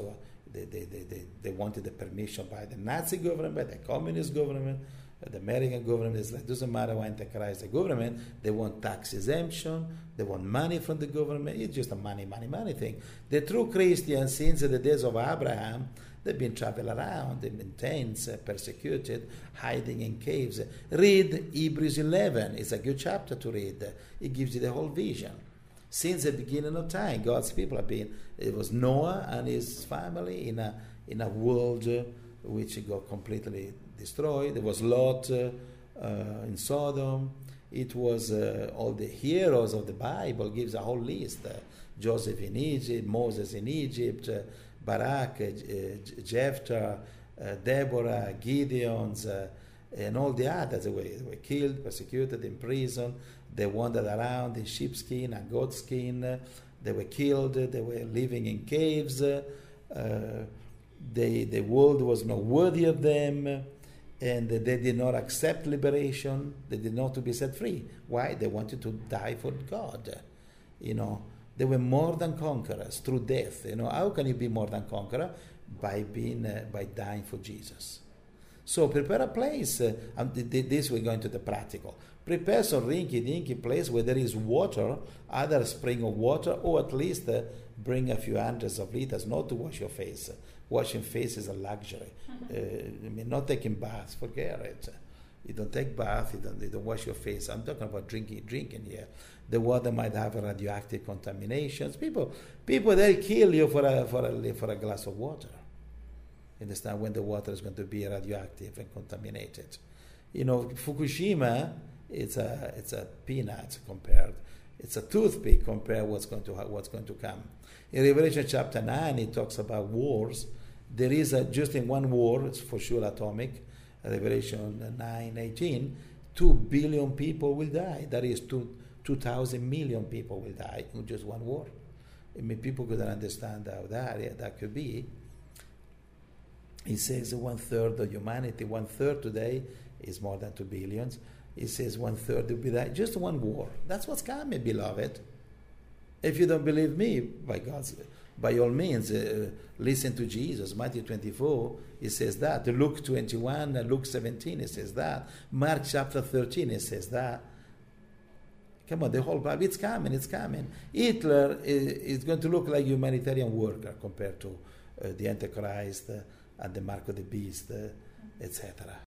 Speaker 2: They wanted the permission by the Nazi government, by the communist government, the American government. It's like, it doesn't matter what Antichrist the government. They want tax exemption. They want money from the government. It's just a money thing. The true Christians, since the days of Abraham, they've been traveling around in tents, persecuted, hiding in caves. Read Hebrews 11. It's a good chapter to read. It gives you the whole vision. Since the beginning of time, God's people have been. It was Noah and his family in a world which got completely destroyed. There was Lot in Sodom. It was all the heroes of the Bible. Gives a whole list. Joseph in Egypt, Moses in Egypt, Barak, Jephthah, Deborah, Gideons, and all the others. They were killed, persecuted, imprisoned. They wandered around in sheepskin and goatskin. They were killed. They were living in caves. The world was not worthy of them, and they did not accept liberation. They did not want to be set free. Why? They wanted to die for God. They were more than conquerors through death. How can you be more than conqueror? By dying for Jesus. So prepare a place. This we're going to the practical. Prepare some rinky-dinky place where there is water, either a spring of water, or at least bring a few hundreds of liters, not to wash your face. Washing face is a luxury. Not taking baths, forget it. You don't take bath, you don't wash your face. I'm talking about drinking here. The water might have radioactive contaminations. People, they'll kill you for a glass of water. You understand? When the water is going to be radioactive and contaminated. Fukushima, it's a peanut compared. It's a toothpick compared what's going to come. In Revelation chapter 9, it talks about wars. There is just in one war, it's for sure atomic. Revelation 9:18, 2 billion people will die. That is 2,000 million people will die in just one war. People couldn't understand how that could be. He says 1/3 of humanity, 1/3 today is more than 2 billion. He says 1/3 will be that. Just one war. That's what's coming, beloved. If you don't believe me, by all means, listen to Jesus. Matthew 24, he says that. Luke 21, Luke 17, he says that. Mark chapter 13, he says that. Come on, the whole Bible, it's coming, it's coming. Hitler is going to look like a humanitarian worker compared to the Antichrist and the mark of the beast, etc.